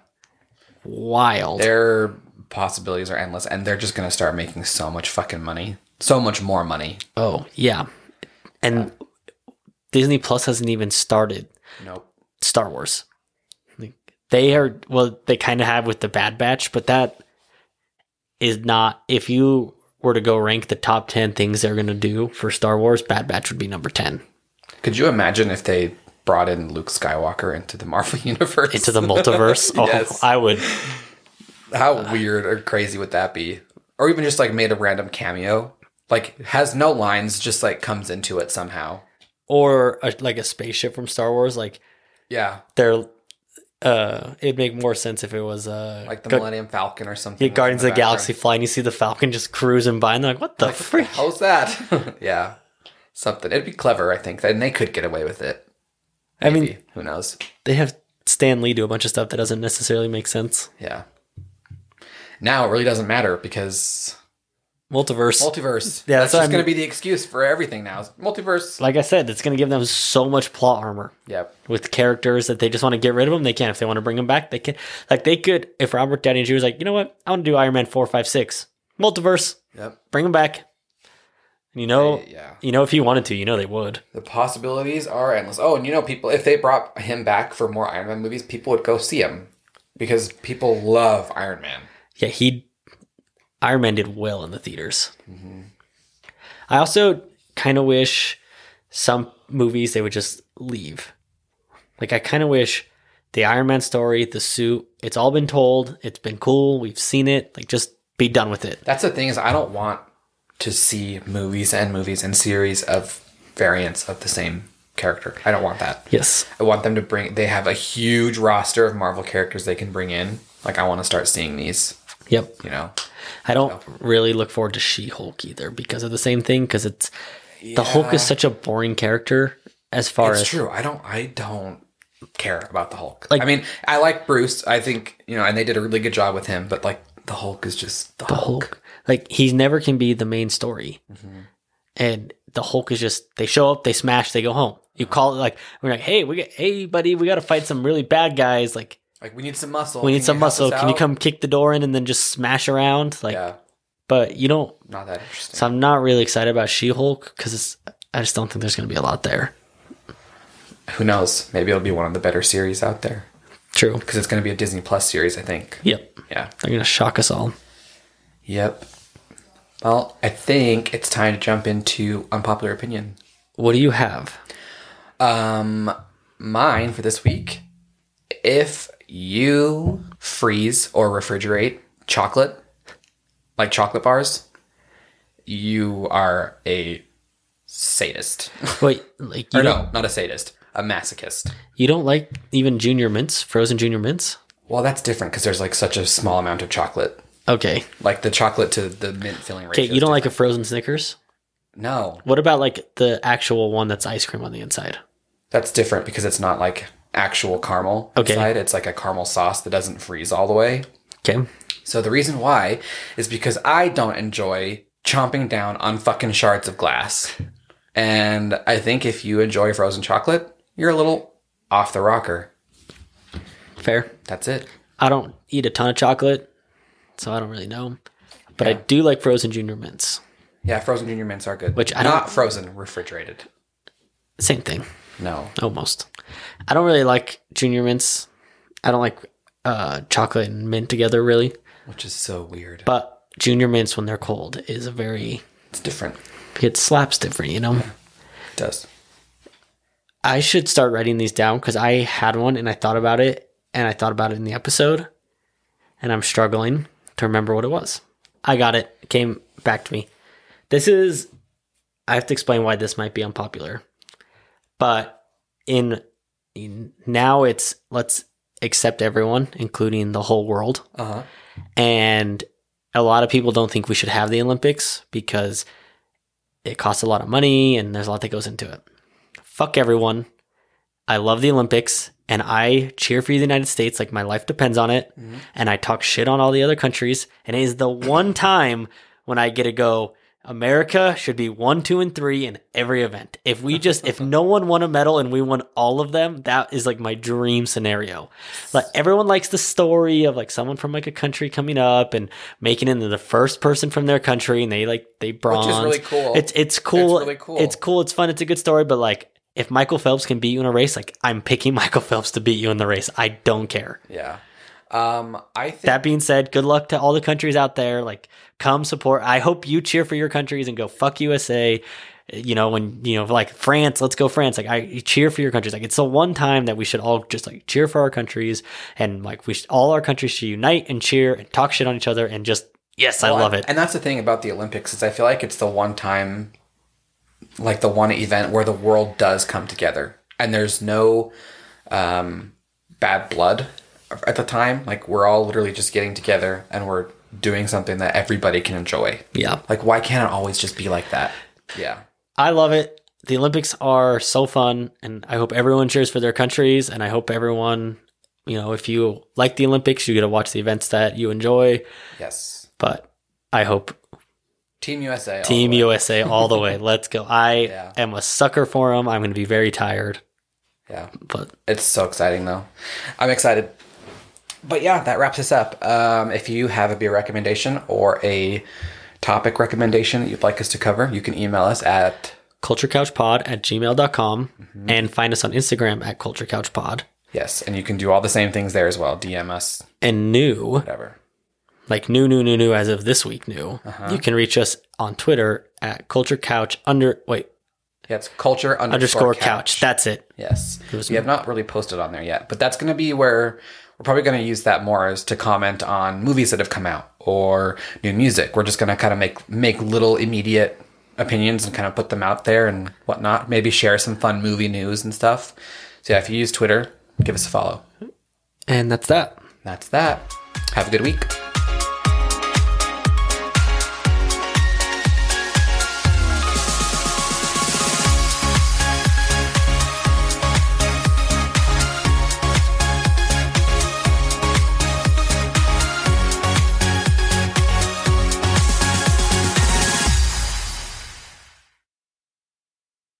Wild. Their possibilities are endless, and they're just going to start making so much fucking money. So much more money. Oh, yeah. And Disney Plus hasn't even started Nope. Star Wars. Like, they are, well, they kind of have with the Bad Batch, but that is not, if you were to go rank the top ten things they're going to do for Star Wars, Bad Batch would be number ten. Could you imagine if they brought in Luke Skywalker into the Marvel universe? Into the multiverse? Oh, Yes. I would. How weird or crazy would that be? Or even just like made a random cameo. Like has no lines, just like comes into it somehow. Or a, like a spaceship from Star Wars. Like Yeah. they're, uh, it'd make more sense if it was uh, Like the Gu- Millennium Falcon or something. yeah, Guardians in of the Galaxy background. flying. You see the Falcon just cruising by, and they're like, "What the freak?" How's that? Yeah. Something. It'd be clever, I think. And they could get away with it. I Maybe. mean, Who knows? they have Stan Lee do a bunch of stuff that doesn't necessarily make sense. Yeah. Now it really doesn't matter because Multiverse. multiverse. Yeah, that's that's what just I going to mean. be the excuse for everything now. Multiverse. Like I said, it's going to give them so much plot armor Yep. with characters that they just want to get rid of them. They can. If they want to bring them back, they can. Like they could, if Robert Downey Junior was like, you know what, I want to do Iron Man four, five, six. Multiverse. Yep. Bring them back. And you know, Yeah. you know, if he wanted to, you know they would. The possibilities are endless. Oh, and you know, people, if they brought him back for more Iron Man movies, people would go see him because people love Iron Man. Yeah, he Iron Man did well in the theaters. Mm-hmm. I also kind of wish some movies they would just leave. Like I kind of wish the Iron Man story, the suit, it's all been told. It's been cool. We've seen it. Like just be done with it. That's the thing is I don't want to see movies and movies and series of variants of the same character. I don't want that. Yes. I want them to bring, they have a huge roster of Marvel characters they can bring in. Like I want to start seeing these, Yep. you know. I don't really look forward to She-Hulk either because of the same thing. Because it's the Hulk is Yeah. such a boring character as far It's as true. I don't. I don't care about the Hulk. Like- I mean, I like Bruce. I think you know, and they did a really good job with him. But like, the Hulk is just the, the Hulk. Hulk. Like he never can be the main story, and the Hulk is just they show up, they smash, they go home. You call it like we're like, hey, we got, hey buddy, we got to fight some really bad guys. Like Like, we need some muscle. we need Can some you help muscle. us Can you out? come kick the door in and then just smash around? Like, Yeah, but you don't. not that interesting. So I'm not really excited about She-Hulk because I just don't think there's going to be a lot there. Who knows? Maybe it'll be one of the better series out there True. because it's going to be a Disney Plus series. I think. Yep. Yeah. They're going to shock us all. Yep. Well, I think it's time to jump into unpopular opinion. What do you have? Um, mine for this week. If you freeze or refrigerate chocolate, like chocolate bars, you are a sadist. Wait, like you or don't, no, not a sadist, a masochist. you don't like even Junior Mints, frozen Junior Mints? Well, that's different because there's like such a small amount of chocolate. Okay. Like the chocolate to the mint filling ratio. Okay, you don't like a frozen Snickers? No, What about like the actual one that's ice cream on the inside? that's different because it's not like actual caramel Okay. inside. It's like a caramel sauce that doesn't freeze all the way. Okay. So the reason why is because I don't enjoy chomping down on fucking shards of glass. And I think if you enjoy frozen chocolate, you're a little off the rocker. Fair. That's it. I don't eat a ton of chocolate, so I don't really know. But I Yeah. do like frozen Junior Mints. Yeah, frozen Junior Mints are good. Which I Not don't- frozen, refrigerated. Same thing, No. almost. I don't really like Junior Mints. I don't like uh, chocolate and mint together, really. Which is so weird. But Junior Mints, when they're cold, is a very... It's different. It slaps different, you know? It does. I should start writing these down because I had one and I thought about it and I thought about it in the episode and I'm struggling to remember what it was. I got it. It came back to me. This is, I have to explain why this might be unpopular, but in, in now it's let's accept everyone, including the whole world. Uh-huh. And a lot of people don't think we should have the Olympics because it costs a lot of money and there's a lot that goes into it. Fuck everyone. I love the Olympics and I cheer for the United States like my life depends on it. Mm-hmm. And I talk shit on all the other countries. And it is the one time when I get to go, America should be one, two, and three in every event. If we just, if no one won a medal and we won all of them, that is like my dream scenario. Like everyone likes the story of like someone from like a country coming up and making it into the first person from their country, and they like they bronze. Which is really cool. It's it's cool. It's really cool. It's cool. It's fun. It's a good story. But like, if Michael Phelps can beat you in a race, like I'm picking Michael Phelps to beat you in the race. I don't care. Yeah. Um, I think that being said, good luck to all the countries out there. Like, come support. I hope you cheer for your countries and go fuck U S A. You know, when, you know, like France, let's go France. Like, I cheer for your countries. Like, it's the one time that we should all just like cheer for our countries, and like we should, all our countries should unite and cheer and talk shit on each other and just, yes, well, I love it. And that's the thing about the Olympics is I feel like it's the one time, like the one event where the world does come together and there's no um, bad blood at the time. Like, we're all literally just getting together and we're doing something that everybody can enjoy. Yeah. Like, why can't it always just be like that? Yeah. I love it. The Olympics are so fun, and I hope everyone cheers for their countries, and I hope everyone, you know, if you like the Olympics, you get to watch the events that you enjoy. Yes. But I hope Team U S A. Team U S A all the way. Let's go. I yeah. am a sucker for them. I'm going to be very tired. Yeah. But it's so exciting, though. I'm excited. But yeah, that wraps us up. Um, if you have a beer recommendation or a topic recommendation that you'd like us to cover, you can email us at culturecouchpod at gmail dot com mm-hmm. and find us on Instagram at culturecouchpod. Yes, and you can do all the same things there as well. D M us. And new, whatever. Like new, new, new, new as of this week new. Uh-huh. You can reach us on Twitter at culturecouch under, wait. Yeah, it's culture underscore, underscore couch. couch. That's it. Yes. We have not really posted on there yet, but that's going to be where we're probably going to use that more as to comment on movies that have come out or new music. We're just going to kind of make make little immediate opinions and kind of put them out there and whatnot. Maybe share some fun movie news and stuff. So yeah, if you use Twitter, give us a follow. And that's that. That's that. Have a good week.